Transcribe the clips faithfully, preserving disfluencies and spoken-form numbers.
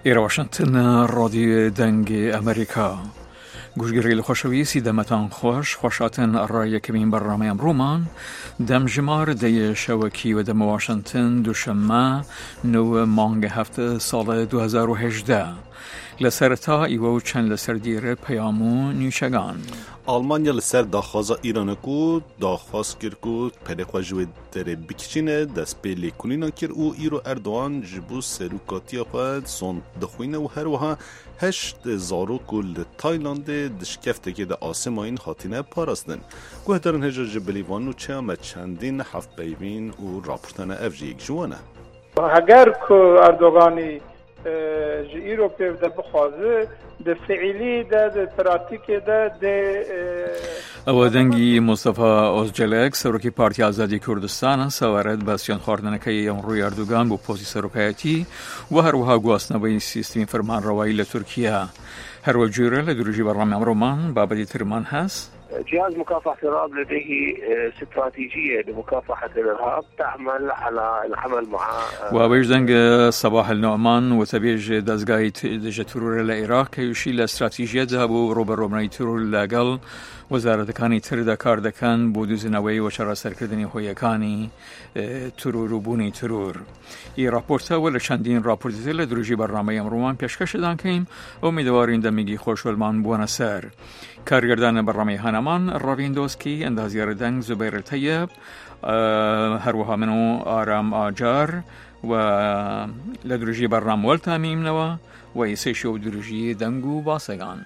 إلى واشنطن راديو دنگ أمريكا گوشگیری خوشوی سیدمتان خوش خوشاتن الرأي كمين برنامه امرومان دم جمار دی شوکی و دم واشنطن دوشنبه نو مانگ هفته سال دو هزار و هجده لسرتا ایوو چند لسر دیره پیامو نیشگان آلمانیا لسر داخوازا ایران کو داخواست کرد کو پرخوا جوی دره بکشینه دست به لیکولینا کرد او ایرو اردوان جبو سروکاتی خود سون دخوینه و هر وها هشت زارو کل تایلند دشکفته که ده آسماین خاطینه پاراستن گوه دارن هجا جبلیوان و چه همه چندین هفت بیوین و راپورتان افجی یک جوانه اگر که اردوغانی جی رو پیو ده بخوازه ده فعلی ده ده پراتیک ده ده او دنگی مصطفى اوزجلک سروکی پارتی آزادی کردستان سوارد بسیان خواردنکی امروی اردوغان بو پوزی سروکایتی و هر وها گواسنوی سیستمی فرمان روایی لترکیه هر وجوره لدروجی برنامه امرومان بابدی ترمان هست جهاز مكافحة الإرهاب لديه استراتيجية لمكافحة الإرهاب تعمل على العمل مع وبيج دنگ صباح النعمان وتبيج دزگاهی دژ ترور العراق که يشيل استراتيجية ذهبو روبر رومناي ترور لاگل وزارتکانی تر دا کار دکن بودوزنوی و چرا سرکردنی هویکانی ترور و بونی ترور ای راپورتا ولی چندین راپورتی لدروجی برنامه امرومان پیشکش دان کهیم امیدوارین دمیگی خوشولمان بوان سر کارگردان برنامه هنمان راوین دوسکی اندازیار دنگ زبیر طیب هر وها منو آرام آجار و لدروجی برنامه والتامیم نوا و ایسی شو دروجی دنگو باسگان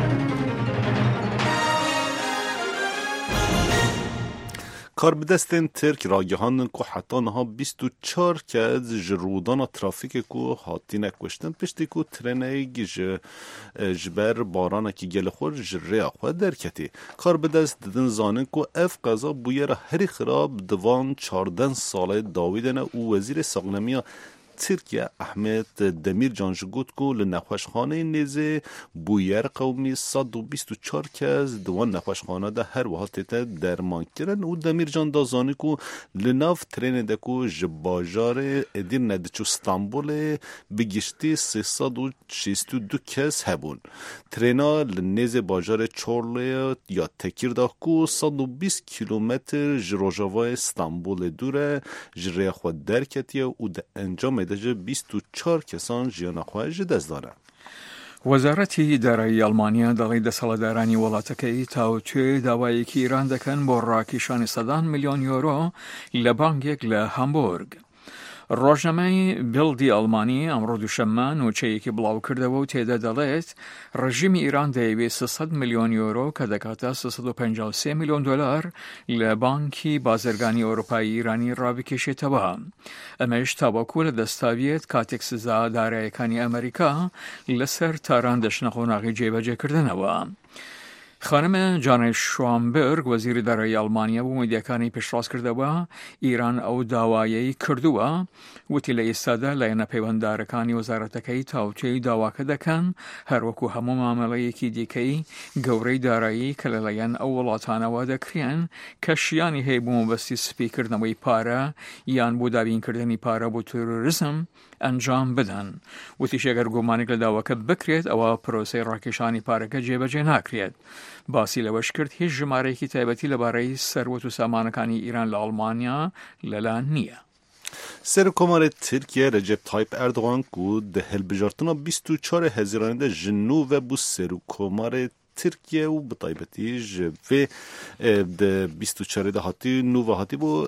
کار بدستن ترک راگهان کو حتی نها بیست و چهار که از جرودان ترافیک کو حاتی نکوشتن پشتی کو ترنه ج جبر باران کی گل خور جره خو درکتی کار بدست ددن زانن کو اف قضا بویر هری خراب دوان چهارده ساله داویدن او وزیر ساغنمیا ترکیه احمد دمیر جانجگوت کو لنخوشخانه نیزه بویر قومی صد و بیست و چهار کز دوان نخوشخانه ده هر وحالت درمان کرن و دمیر جان دازانی کو لناف ترین ده کو جباجار ادیر ندچو استانبول بگشتی سیصد و شیست و دو کز هبون ترینا لنیزه باجار چورلی یا تکیر ده کو صد و بیست کیلومتر جروجاوای استانبول دوره جره خود درکتیه و ده انجام دجه بیست و چهار کسان جیان خواهج دست دارن. وزارتی دارایی آلمانیا داغی دسالدارانی ولاتکی تاوتوی داوایی که ایران دکن با راکیشان صدان میلیون یورو لبانگیک لهامبورگ. روزنامه بیلدی آلمانی امروز دوشنبه نوچه‌ای که بلاو کرده و تعداد دلیت رژیم ایران دیوی سیصد میلیون یورو که دکاتا سیصد و پنجاه و سه میلیون دلار لبانکی بازرگانی اروپایی ایرانی را بکشه تبا. امش تباکول دستاویت کاتک سزا داره کانی امریکا لسر تاران دشنخوناقی جیبجه کردن و خانم جان شوامبرگ وزیر دارایی آلمانیا و مدیکانی پیشراست کرده و ایران او داوایی کردوه و تیل ایستاده لین پیوندارکانی وزارتکی تاوچه داواکه دکن هر وکو همو معامله یکی دیکی گوری دارایی کلالین او ولاتانه و دکرین کشیانی هیبو مبستی سپیکر نوی پاره یان بوداوین کردنی پاره بو تروریسم انجام بدن و تیش اگر گمانیک لداواکه بکرید او پروسه راکشانی پاره که جیبجه نکرید باسی لوش کرد هیچ جماره کی تایبتی لبارای ثروت و سامانکانی ایران لآلمانیا للا نیه. سرکمار ترکیه رجب تایپ اردوغان کو ده هلبجارتنا بیست و چهار هزاران ده جنو و بو سرکمار ترکیه و بطایبتی جوه ده بیست و چهار ده هاتی نو و هاتی بو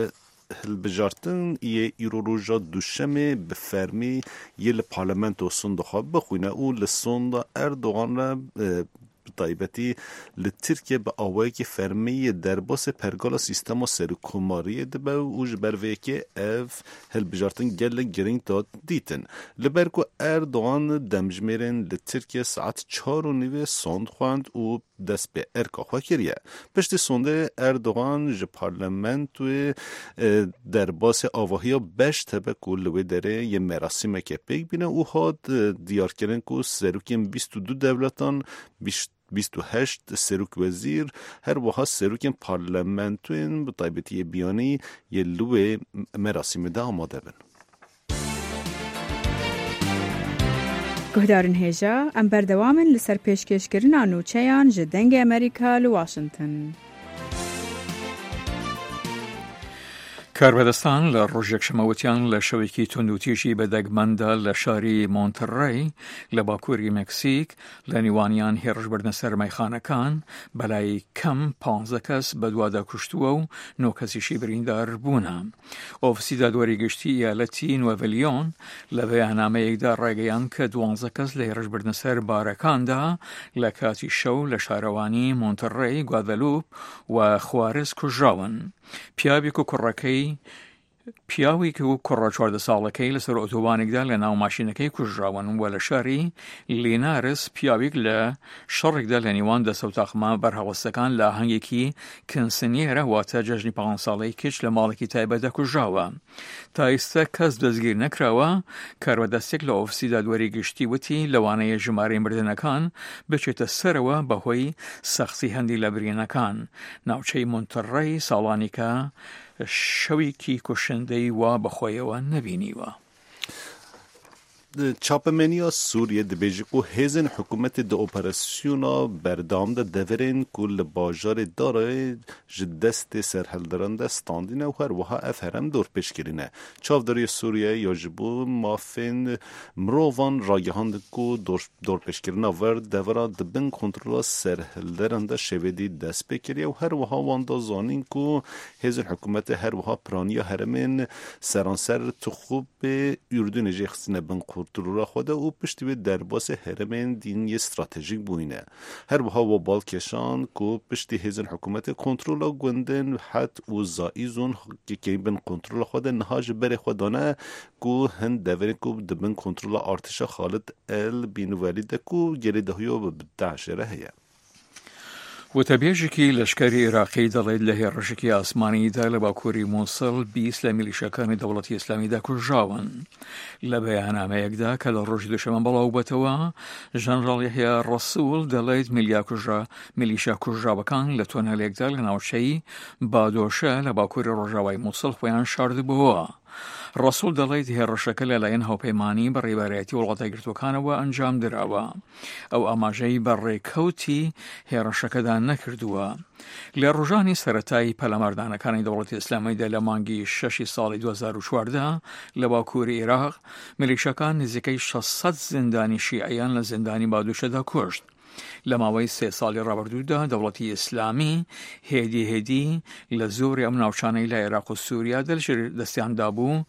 هلبجارتن یه ایرو روژا دوشمه بفرمی یه لپارلمنت و صندوق بخوینه او لصند اردوغان را طایبتی لترکیه به آوایی که فرمی درباس پرگالا سیستم و سرکوماری دبه و اوج بروی که اف هل بجارتن گل گرینگ داد دیتن لبرکو اردوغان دمجمیرن لترکیه ساعت چهار و نیوه ساند خواند و دست به ارکا خواه کریه پشت سونده اردوغان ج پارلمنت و درباس آواهی بش تبه کلوه داره یه مراسم که پیک بینه او هاد دیار کرن که سروکیم بیست و دو دولتان بیشت بیست و هشت سروک وزیر هر وها سروک پارلمنتوین به طایبتی بیانی یه لوه مراسم ده آماده بن. گهدارن هێژا ئەم بەردەوامن لەسەر پێشکەشکردنا نووچەیان ji dengê ئەمریکا li Washington. کاربەدەستان لە ڕۆژێکشەمەوتیان لە شەوێکی توندوتیژی بەدەگمەندە لە شاری مۆنتڕێی لە باکووری مەکسیک لە نیوانیان هێرشبردنە سەر مەیخانەکان بەلای کەم پانزە کەس بەدووادا کوشتووە و نۆ کەسیشی بریندار بوونە. ئۆفیسی دادوەری گشتی ئیالەتی نوێڤلیۆن لە بەیاننامەیەکدا ڕێگەیان کە دوانزە کەس لە هێرشبردنە سەر بارەکاندا لە کاتی شەو لە شارەوانی مۆنتڕێی گوادەلوپ و خوارز کوژراون. پیاوێک و کوڕەکەی پیاوی که و کوڕە چواردە ساڵەکەی لەسەر ئۆتۆبانێکدا لە ناو ماشینەکەی کوژراون و لە شاری لێنارس پیاوێک لە شەڕێکدا لە نیوان دەسەوتاخمە بەرهەوەستەکان لە ئاهەنگێکی کنسنیێرە واتە جەژنی پانزدە ساڵەی کچ لە ماڵێکی تایبەتدا کوژراوە. تا ئێستا کەس دەستگیر نەکراوە. کاربەدەستێک لە ئۆفیسی دادوەری گشتی وتی لەوانەیە ژمارەی مردنەکان بچێتە سەرەوە بەهۆی سەختی هەندی لە برینەکان. ناوچەی مۆنتڕێی ساڵانیکە شەوێکی کوشندەی وا بەخۆیەوە نەبینیوە. چاپمنیا سوریه دبیجی کو هزن حکومت د اپراسیونا بردام ده دورین کو لباجار داره جدست سرحلدران ده ستاندینه و هر وها اف هرم دور پیشگیرینه. چاوداری سوریه یاجبو مافین مروان راگهاند کو دور, دور پیشگیرینه ورد دورا دبن کنترول سرحلدران ده شویدی دست بکریه و هر وها واندا زانین کو هزن حکومت هر وها پرانیا هرمین سرانسر تخوب اردن جیخسینه بن کنترل خود او پشتی به درباس هرمن دینی استراتژیک بوینه. هر وها و بالکشان کو پشتی هزن حکومت کنترل گندن حد و زائیزون که بن کنترل خود نهاج بر خودانه کو هند دوری کو دبن کنترل ارتش خالد ال بینوالید کو گریده هیو بدعشره هیا. وتەبێژێکی لەشکری عێراقی دەڵێت لە هێرشێکی ئاسمانیدا لە باکووری مووسڵ بیست لە میلیشەکانی دەوڵەتی ئیسلامیدا کوژراون. لە بەیاننامەیەکدا کە لە ڕۆژی دووشەمە بەڵاو بەتەوە ژەنەڕاڵ یەحیا ڕەسوول دەڵێت میلیا کوژرا میلیشە کوژراوەکان لە تۆنەلێکدا لە ناوچەی بادۆشە لە باکووری ڕۆژاوای مووسڵ خۆیان شاردبووە. ڕەسوول دەڵێت هێرشەکە لەلایەن هاوپەیمانی بە ڕێبەرایەتی وڵاتە یەکگرتووەکانەوە ئەنجام درراوە. ئەو ئاماژەی بەڕێکەوتی هێرشەکەدا نەکردووە. لە ڕۆژانی سەرەتایی پەلەماردانەکانی دەوڵەتی ئیسلامیدا لە مانگی شەشی ساڵی دوو هەزار و چواردە لە باکووری عێراق میلیشەکان نزیکەی شەشسەد زیندانی شیعەیان لە زیندانی بادوشەدا کوشت. لە ماوەی سێ ساڵی ڕابردوودا دەوڵەتی ئیسلامی هێدی هێدی لە زۆری ئەم ناوچانەی لە عێراق و سووریا دەستیاندا بوو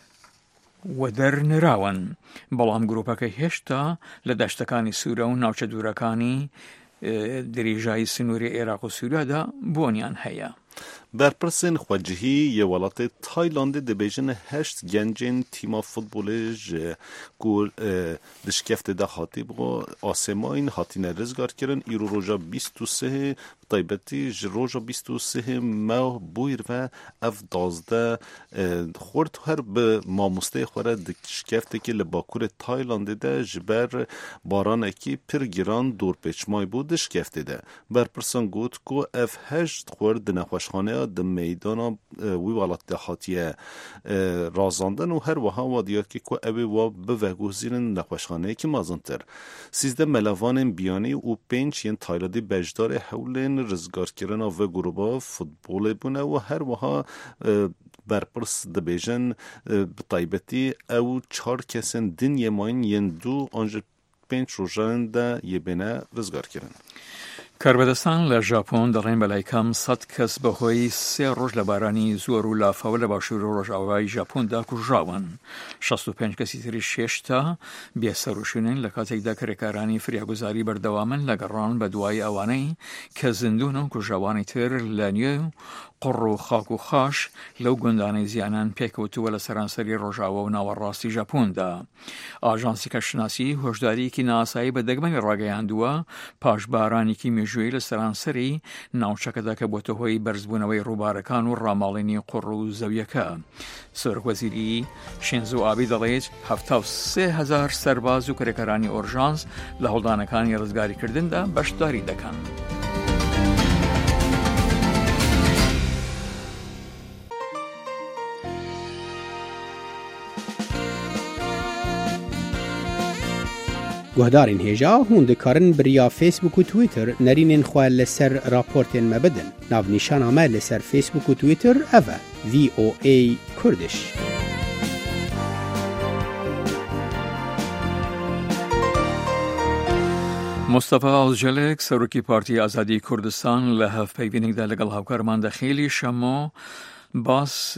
و دەرنراون. بەڵام گروپەکە هێشتا لە دەشتەکانی سوورە و ناوچە دوورەکانی دریژای سنووری عێراق و سووریادا بۆنیان هەیە. برپرسین خواجهی یه ولات تایلاند دبیجن هشت گنجین تیما فوتبولش گل دشکفت ده خاطی بگو آسماین هاتین رزگار کردن ایرو روژا بیست و سه طیبتی جروجا بیست و سه ماه بویر و اف دازده خورد هر به ماموسته خوره دشکفته که لباکور تایلاند ده جبر باران اکی پر گران دور پیچمای بود دشکفته ده. برپرسان گوت که اف هشت خورد نخوشخانه د میدان وی ولات دهاتیه رازاندن و هر وها وادیا که که اوی و به وگوزین نخوشخانه که مازنتر سیزده ملوان بیانی و پنج ین تایلادی بجدار حولین رزگار کرن و گروبا فوتبول بونه و هر وها برپرس دبیجن بطایبتی او چار کسن دین یماین ین دو آنجا پنج روژان ده یه بینه رزگار کرن. کاربەدەستان لە ژاپۆن دەڵێن بەلای کەم سەد کەس بەهۆی سێ ڕۆژ لە بارانی زۆر و لافاوە لە باشووری ڕۆژئاوای ژاپۆندا کوژراون. شەست و پێنج کەسی تری شێشتا بێسەروشونین لە کاتێکدا کرێکارانی فریاگوزاری بەردەوامن لە گەڕان بە دوای ئەوانەی کە زیندوون و کوژراوانی تر لە نوێ قڕ و خاک و خاش لەو گوندانەی زیانان پێکەوتووە لە سەرانسەری ڕۆژاوە و ناوەڕاستی ژاپۆندا. ئاژانسی کەشناسی هۆشداریەکی ناسایی بە دەگمەنی ڕاگەیاندووە پاش بارانێکی مێژووی لە سەرانسەری ناوچەکەدا کە بۆتە هۆی بەرزبوونەوەی ڕووبارەکان و ڕاماڵێنی قڕ و زەویەکە. سەرۆکوەزیری شینزۆ ئابی دەڵێت هەفتە و سێ هەزار سەرباز و کرێکەرانی ئۆرژانس لە هەڵدانەکانی ڕزگاریکردندا بەشداری دەکەن. گهدارین هیجا هون دکارن بریا فیسبوک و تویتر نرینین خواه لسر راپورتین مبدن. ناو نیشان آمه لسر فیسبوک و تویتر اوه وی او ای کردش. مصطفى آلجلک سروکی پارتی آزادی کردستان لحف پیوینگ ده لگل هاوکارمان دخیلی شما باس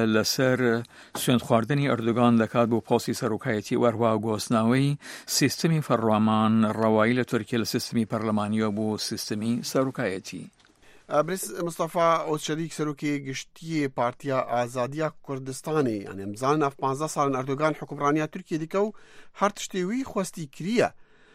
لسر سوند خواردنی اردوگان دکات بو پاسی سروکایتی وروا گوسناوی سیستمی فروامان روایل ترکیه لسیستمی پرلمانی بو سیستمی سروکایتی. برس مصطفى اوشریک سروکی گشتی پارتی آزادی کردستانی یعنی امزان اف پانزده سال اردوگان حکمرانی ترکیه دیکو هر تشتیوی خواستی کریه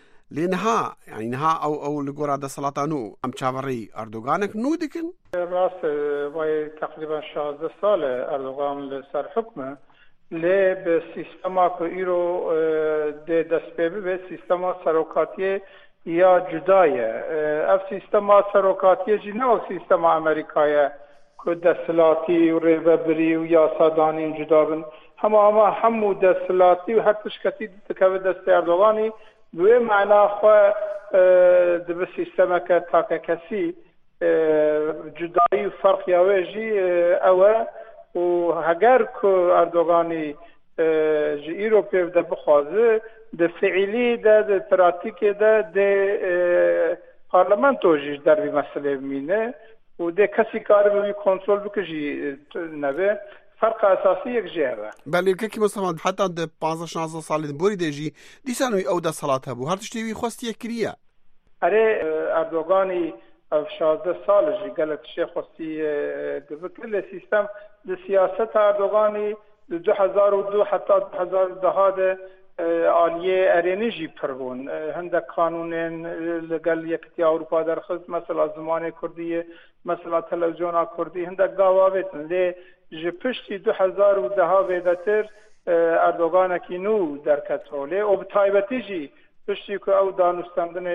لنها يعني نها او او لقورا دا سلاطانو ام چاوري اردوغانك نو دكن راس وای تقریبا شانزده سال اردوغان لسر حکمه لی به سیستما که ایرو ده دست ببی به سیستما سروکاتی یا جدایه اف سیستما سروکاتی جی نه سیستما امریکایه که دستلاتی و ریببری و یاسادانی جدا بن همه همه همو دستلاتی و هر تشکتی دکوه دست اردوغانی دوی معنا خواه دو سیستم که تاکه کسی جدایی و فرق یاویجی اوه و هگر که اردوغانی جی ایروپی ده بخوازه ده فعلی ده ده پراتیک ده ده پارلمانتو جیش در بی مسئله بمینه و ده کسی کار بی کنترل بکجی نبه فرق اساسی یک جهه بله که مصطفى حتی ده پانزده شانزده سال بوری دیجی دیسانوی او ده صلاته بو هر تشتیوی خواستی کریه اره اردوغانی شانزده سال جی گلت شیخ خواستی کل سیستم ده سیاست اردوغانی دو هزار و دو حتی دو هزار و ده ده آلیه ارینی جی پربون هنده قانونین لگل یکتی اروپا در خست مثلا زمان کردیه مثلا تلویزیون کردی هنده گاواویتن لی جه پشتی دو هزار و ده ویدتر اردوغان کی نو در کتوله و بطایبتی جی پشتی که او دانستندن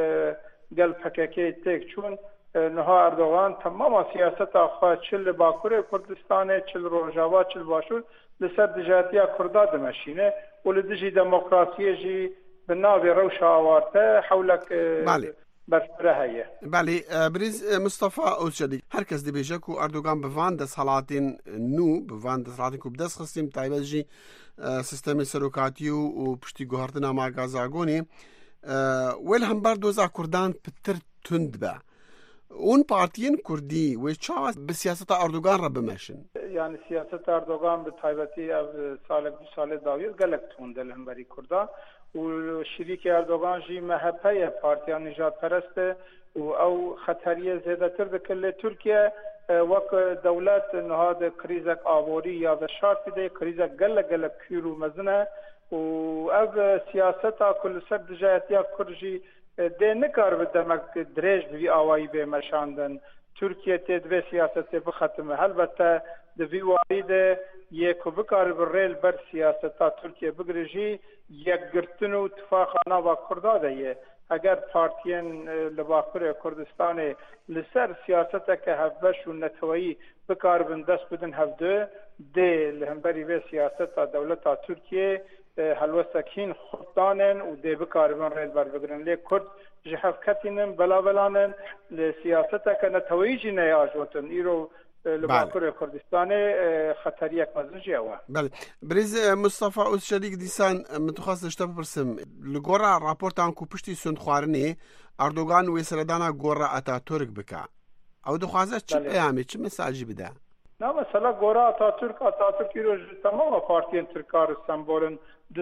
گل پککی تک چون نها اردوغان تمام سیاست آخواه چل باکور کردستانه چل روژاوا چل باشور لسر دجاتی کرده دمشینه و لدجی دموکراسی جی بناوی روش آوارته حولک بله برفرهیه بله بریز مصطفى اوشدی هر کس دی بیجه کو اردوغان بوان دست حالاتین نو بوان دست حالاتین کو بدست خستیم تایبت جی سیستم سروکاتیو و پشتی گوهرتن اما گازاگونی ویل هم بر دوزا کردان پتر تند با اون پارتین کردی و چاوه به سیاست اردوغان را بمشن یعنی سیاست اردوغان به تایبتی از سال دو سال داویر گلک تونده لهم بری کرده و شریک اردوغان جی مهپه پارتیان نجات پرسته و او خطریه زیده تر دکل ترکیه وک دولت نهاد کریزک آبوری یا بشارتی ده کریزک گل گل پیرو مزنه و او سیاستا کل سر دجایتی کرجی ده نکار بدمک دریج بی آوائی به مشاندن ترکیه تدوی سیاست بختمه البته دوی وارد یک بکار بریل بر سیاستا ترکیه بگرجی یک گرتن و اتفاقانا با کرداده اگر پارتین لباخور کردستان لسر سیاستا که هفبش و نتوایی بکار بندست بدن هفده ده لهمبری به سیاستا دولتا ترکیه هلوستکین خردانن و ده بکار بن ریل بر بگرن لی کرد جهف کتینن بلا بلانن لسیاستا که نتوایی جی نیاجوتن ایرو لباکور کردستان خطری یک مزن جیوه بله بریز مصطفى اوشدی دیسان متخصص اشتا بپرسم لگورا راپورتان کو پشتی سند خوارنی اردوغان و سردانا گورا اتاتورک بکا او دخوازه چه پیامی چه مساجی بده نه مثلا گورا اتاتورک اتاتورکی رو تمام پارتیین ترکار سمبولن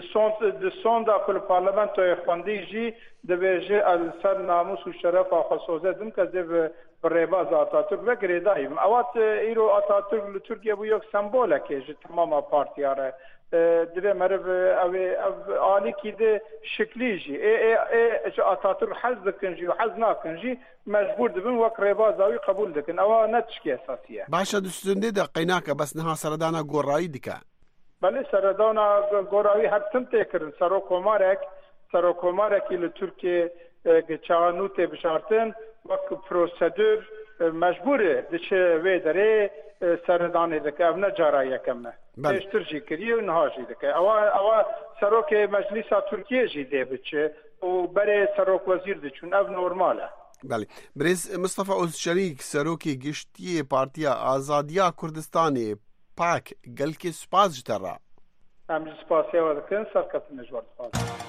دسون دا کل پارلمنت و خوندی جی دبیجه سر ناموس و شرف آخصوزه دم که دب ریباز اتاتورک و گریداییم اوات ایرو اتاتورک لترکیه بو یک سمبوله که جی تمام پارتیاره دبی مرف او آلی که ده شکلی جی ای ای اتاتورک حز دکن جی و حز ناکن جی مجبور دبن وک ریباز آوی قبول دکن او نتشکی اساسیه باشا دستونده ده قیناکه بس نها سردانا گورایی دکه بله سردانا گوراوی هر تم تکرن سرو کمارک سرو کمارکی لترکیه چانوت بشارتن وک پروسیدور مجبوره دچه وی داره سردانی دکه او نه جارا یکمه پیشتر جی کریه و نها جی دکه او سروک مجلس ترکیه جی ده بچه و بره سروک وزیر دچون او نورماله. بله برز مصطفى اوزچریک سروکی گشتی پارتیا آزادیا کردستانی پاک گل که سپاس جترا هم سپاسی و دکن سرکت نجوار سپاس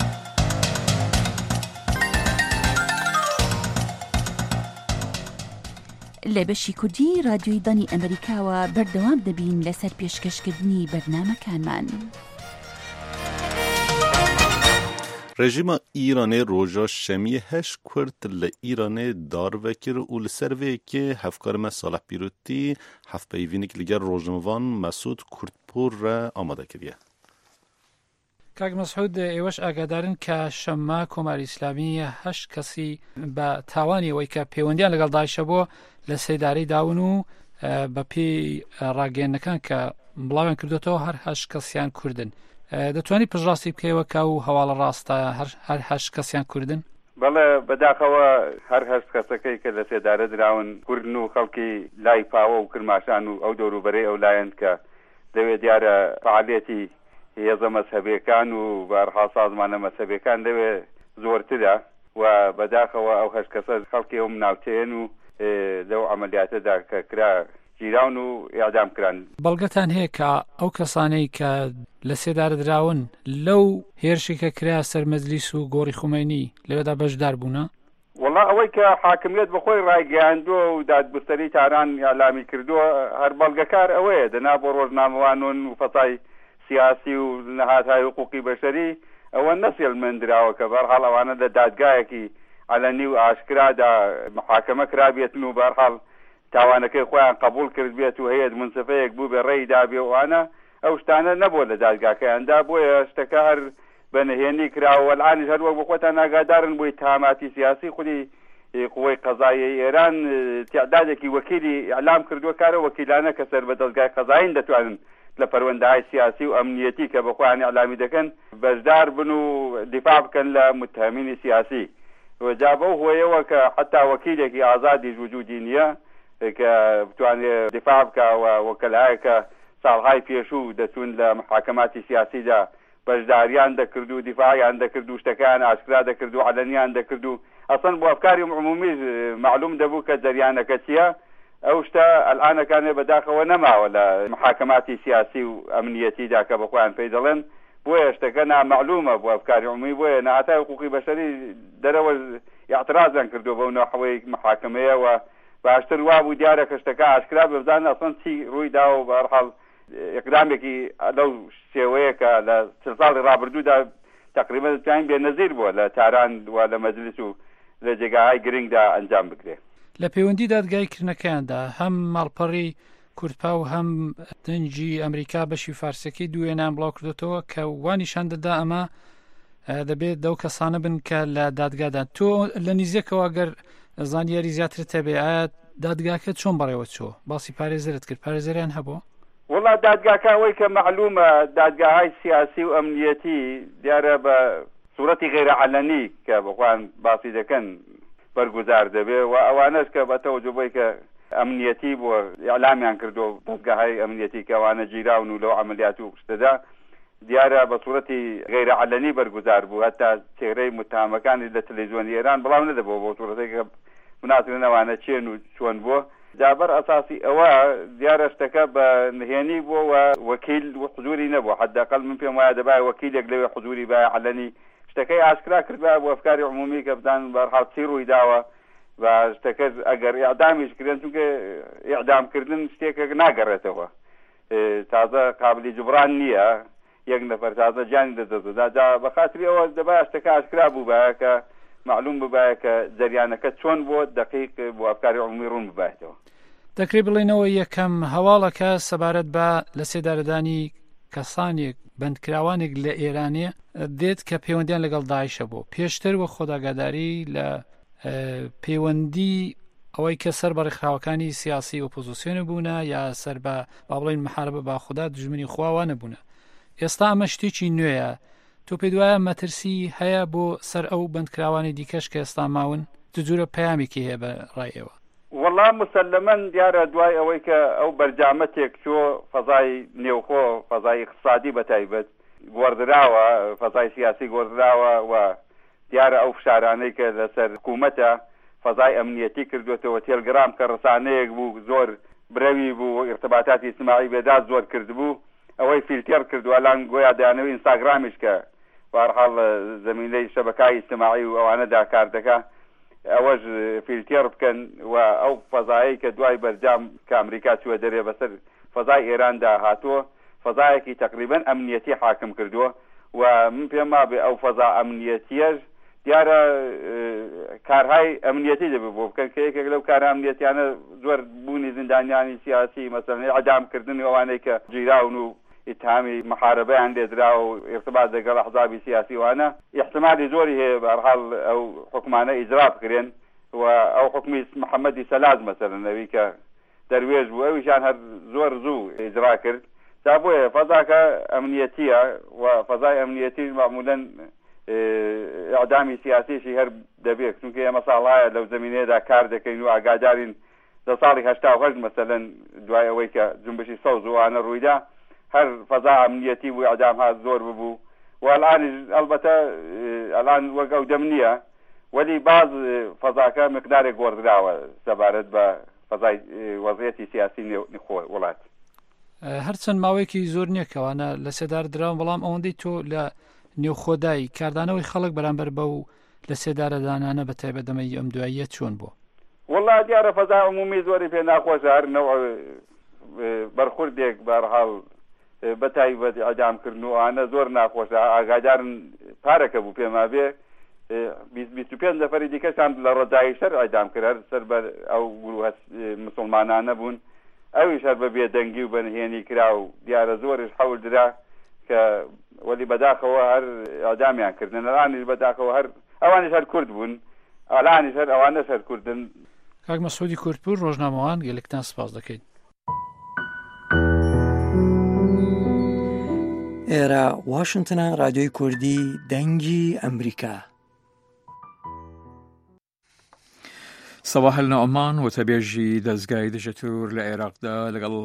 لە بەشی کوردی رادیۆی دانی ئەمریکاوە بەردەوام دەبین لەسەر پێشکەشکردنی بەرنامەکانمان. رژیم ایران روژا شمی هش کرد ل ایران دار وکر و لسر وی که هفکار ما صالح بیروتی هفت پیوینی که لگر روژنوان مسعود کردپور را آماده کردیه. کاک مسعود ایوش ئاگادارن کە شەممە کۆماری ئیسلامی هەشت کەسی بە تاوانی ئەوەی کە پەیوەندیان لەگەڵ داعشە بووە لە سەیدارەی داون و بە پێی ڕاگەیەندنەکان کە بڵاویان کردوێتەوە هەر هەشت کەسیان کوردن. دەتوانی پشڕاستی بکەیەوە کە و هەواڵە ڕاستە هەر هەشت کەسیان کوردن؟ بەڵێ بەداخەوە هەر هەشت کەسەکەی کە لە سێدارە دراون کوردن و خەڵکی لای پاوە و کرماشان و ئەو دەوروبەرەی ئەو لایەن کە دەوێت دیارە فعالیەتی هێزە مەسهەبیەکان و بەرها سازمانە مەسهەبیەکان دەوێ زۆرترە و بەداخەوە ئەو هەشت کەسە خەڵکی ئەو ناوچەیەن و لەو عەمەلیاتەدا کە کرا گیراون و ئیعدام کران. بەڵگەتان هەیە کە ئەو کەسانەی کە لە سێدارە دراون لەو هێرشی کە کرا سەر مەجلیس و گۆڕی خومینی لەوێدا بەشدار بوونە؟ وەڵا ئەوەی کە حاکمیت بەخۆی ڕایگەیاندووە و دادبستەری تاران ئیعلامی کردووە هەر بەڵگەکار ئەوەیە دەنا بۆ ڕۆژنامەوانون و فەسای سیاسی و نەهاتهای حقوقی بەشەری ئەوە نەسێڵمەندراوە کە بەرحاڵ ئەوانە لە دادگایەکی علەنی و ئاشکرادا محاکەمە کرابێتن و بەرحاڵ تاوانەکەی خۆیان قبول کرد بێت و هەیەت منسفەیەک بوو بێ ڕێی دابێ وانە ئەو شتانە نەبووە لە دادگاکەیاندا بۆیە شتەکە هەر بەنهێنی کراوە وەلعانیش هەر وەک بە خۆتان ئاگادارن بۆی تاماتی سیاسی خودی قوەی قەزاییەی ئێران تعدادێکی وەکیلی ئیعلام کردووە کارە وەکیلانە کە سەر بە دەستگای قەزاین دەتوانن لە پەروەندەهای سیاسی و ئەمنیەتی کە بەخۆیان ئیعلامی دەکەن بەشدار بن و دیفاع بکەن لە متهمینی سیاسی وجا بەو هۆیەوە کە حتا وەکیلێکی ئازادی وجودی نییە کە بتوانێت دیفاع بکەوە وەکەلایە کە ساڵهای پێشوو دەچون لە محاکەماتی سیاسیدا بەشداریان دەکرد و دیفاعیان دەکرد و شتەکان ئاشکرا دەکرد و علەنیان دەکرد و ئەسڵ بۆ ئەفکاری عمومی معلوم دەبوو کە جەریانەکە چییە ئەو شتە ئەلعانەکانێ بەداخەوە نەماوە لە محاکەماتی سیاسی و ئەمنیەتیدا کە بەخۆیان پێی دەڵێن بۆیە شتەکە نامەعلومە بۆ ئەفکاری عمومی بۆیە نەهاتای حقوقی بەشەری دەرەوە اعتراضیان کردو بەو نەحەوەی محاکەمەیەوە باشتر وابوو دیارە کە شتەکە ئاشکرا ببزانن ئەسڵ چی ڕوویدا و بەرحاڵ ئیقدامێکی لەو شێوەیە کە لە چل ساڵی ڕابردوودا تقریبا دەتوانین بێنەزیر بووە لە تاران و لە مەجلیس و لە جێگاهای گرنگدا ئەنجام بکرێت. لە پەیوەندی دادگایکردنەکەیاندا هەم ماڵپەڕی کوردپا و هەم دەنجی ئەمریکا بەشی فارسەکەی دوێنان بڵاو کردوتەوە کە وانیشان دەدا ئەمە دەبێت دەو کەسانە بن کە لە دادگادا تۆ لە نزیکەوە گەر زانیاری زیاتر تەبێ ئایا دادگاکە چۆن بەڕێوە چۆ باسی پارێزەرت کرد پارێزەریان هەبووە؟ وڵا دادگاکە ئەوەی کە معلومە دادگاهای سیاسی و ئەمنیەتی دیارە بە سوورەتی غێرەعەلەنی کە بەخۆیان باسی دەکەن بەرگوزار دەبێ و ئەوانەش کە بە تەوەجوبەی کە ئەمنیەتی بۆ ئیعلامیان کردو دەستگاهای ئەمنیەتی کەوانە گیراون و لەو عەمەلیات و شتەدا دیارە بە سوورەتی غێرەعەلەنی بەرگوزار بوو هەتا چێرەی متهمەکانی لە تەلەڤیزیۆنی ئێران بڵاو نەدەبووە بۆ سوورەتێک کە مناسبن ئەوانە چێن و چۆن بووە جابەر ئەساسی ئەوە دیارە شتەکە بە نهێنی بووە وەکیل حضوری نەبووە حداقل من پێم وایە دەبای وەکیلێک لەوێ حضوری بایە علەنی شتەکەی ئاشکرا کردبا بۆ ئەفکاری عمومی کە بدان بەرحاڵ چی ڕووی داوە و شتەکە ئەگەر ئیعدامیش کردن چونکە ئیعدامکردن شتێکە ناگەڕێتەوە تازە قابلی جبران نییە یەک نەفەر تازە جانی دەدەزدا جا بەخاتری ئەوە دەبای شتەکە ئاشکرا بوو بایە کە معلوم ببایە کە جەریانەکە چۆن بۆ دقیق بۆ ئەفکاری عمومی ڕوون ببایەتەوە. دەکرێت بڵێنەوە یەکەم هەواڵەکە سەبارەت بە لە سێدارەدانی کەسانێک بەندکراوانێک لە ئێرانێ دێت کە پەیوەندیان لەگەڵ داعشە بوو پێشتر وە خۆداگاداری لە پەیوەندی ئەوەی کە سەر بە ڕێکخراوەکانی سیاسی ئۆپۆزیسیۆنە بوونە یا سەر بە با بڵێن محارەبە باخودا دژمنی خواوانە بوونە. ئێستا ئەمە شتێکی نوێیە تۆ پێ دوایە مەترسی هەیە بۆ سەر ئەو بەندکراوانی دیکەش کە ئێستا ماون جوورە پەیامێکی هەیە بە ڕای ئێوە؟ والله مسلما دیارە دوای ئەوەی کە ئەو بەرجامەتێک چۆ فەزای نێوخۆ فەزای اقتصادی بەتایبەت گۆڕدراوە، فەزای سیاسی گۆڕدراوە و دیارە ئەو فشارانەی کە لەسەر حکوومەتە فەزای ئەمنیەتی کردوێتەوە، تێلگرام کە ڕسانەیەک بوو زۆر برەوی بوو، ئیرتباطاتی اجتماعی بێداد زۆر کردبوو، ئەوەی فیلتر کردووە لان گۆیا دەیانەوە ئینستاگرامیش کە بەهەرحاڵ زەمینەی شەبەکەی اجتماعی و ئەوانەدا کار دەکا ئەوەش فیلتر بکەن و ئەو فەزایی کە دوای بەرجام کە ئەمریکا چووە دەرێ بەسەر فەزای ئێراندا هاتووە، فەزایەکی تقریبا ئەمنیەتی حاکم کردووە و من پێم وابێ ئەو فەزا ئەمنیەتیەش دیارە کارهای ئەمنیەتی دەبێ بۆ بکەن کە یەکێک لەو کار ئەمنیەتیانە زۆر بوونی زیندانیانی سیاسی مەسەڵەن ئەعدامکردن و ئەوانەی کە گیراون و اتهامی محاربەیان لێدرا و ارتباط لەگەڵ ئەحزابی سیاسی وانە احتمالی زۆری هەیە بەهەرحاڵ ئەو حکومانە ئیجرا بکرێن و ئەو حکمی محەممەدی سەلاز مەسەڵەن ئەوی کە دەروێژ بوو ئەویشان هەر زۆر زوو ئیجرا کرد. تا بۆیە فەزاکە ئەمنیەتیە و فەزای ئەمنیەتی معمولاً ئەعدامی سیاسیشی هەر دەبێت، چونکە ئێمە ساڵایە لەو زمینەیەدا کار دەکەین و ئاگادارین لە ساڵی هەشتا و هەشت مەسەڵەن دوای ئەوەی کە جنبشی سەوز وانە ڕوویدا هەر فەزا ئەمنیەتی بوو ئەعدام ها زۆر ببوو و ئەلانیش ئەلبەتە ئەلان وەک ئەو دەم نییە، وەلی باز فەزاکە مقدارێک گۆڕدراوە سەبارەت بە فەزای وەزعیەتی سیاسی نێوخۆ وڵات. هەرچەند ماوەیەکی زۆر نییەکەوانە لە سێدار دراون، بەڵام ئەوەندەی تۆ لە نێوخۆدای کاردانەوەی خەڵک بەرامبەر بە و لە سێدارەدانانە بە تایبەتمەی ئەم دواییە چۆن بوو؟ وەڵا دیارە فەزا عمومی زۆری پێ ناخۆشە، هەر نەوع بەرخوردێک بەهەرحاڵ بە تایبەت ئەعدامکردن و ئانە زۆر ناخۆشە، ئاگادارن پارەکە بوو پێما بێ بیست و پێنج نەفەری دیکەشان لە ڕۆداوی شەر ئەعدام کرد سەر بەر ئەو گروه مسلمانانە بوون، ئەویش هەر بە بێدەنگی و بەنهێنی کرا و دیارە زۆرش حەول درا کە وەلی بەداخەوە هەر ئەعدامیان کردن، ئەلانیش بەداخەوە هەر ئەوانش هەر کورد بوون، ئەلانیش هەر ئەوانەش هەر کوردن. کاک مەسعودی کورتپور ڕۆژنامەوان گەلێکتان سپاس دەکەین. ئێرە واشنتنە، رادیۆی کوردی دەنگی ئەمریکا. سەواح النعمان وتەبێژی دەستگای دژەتور لە عێراقدا لەگەڵ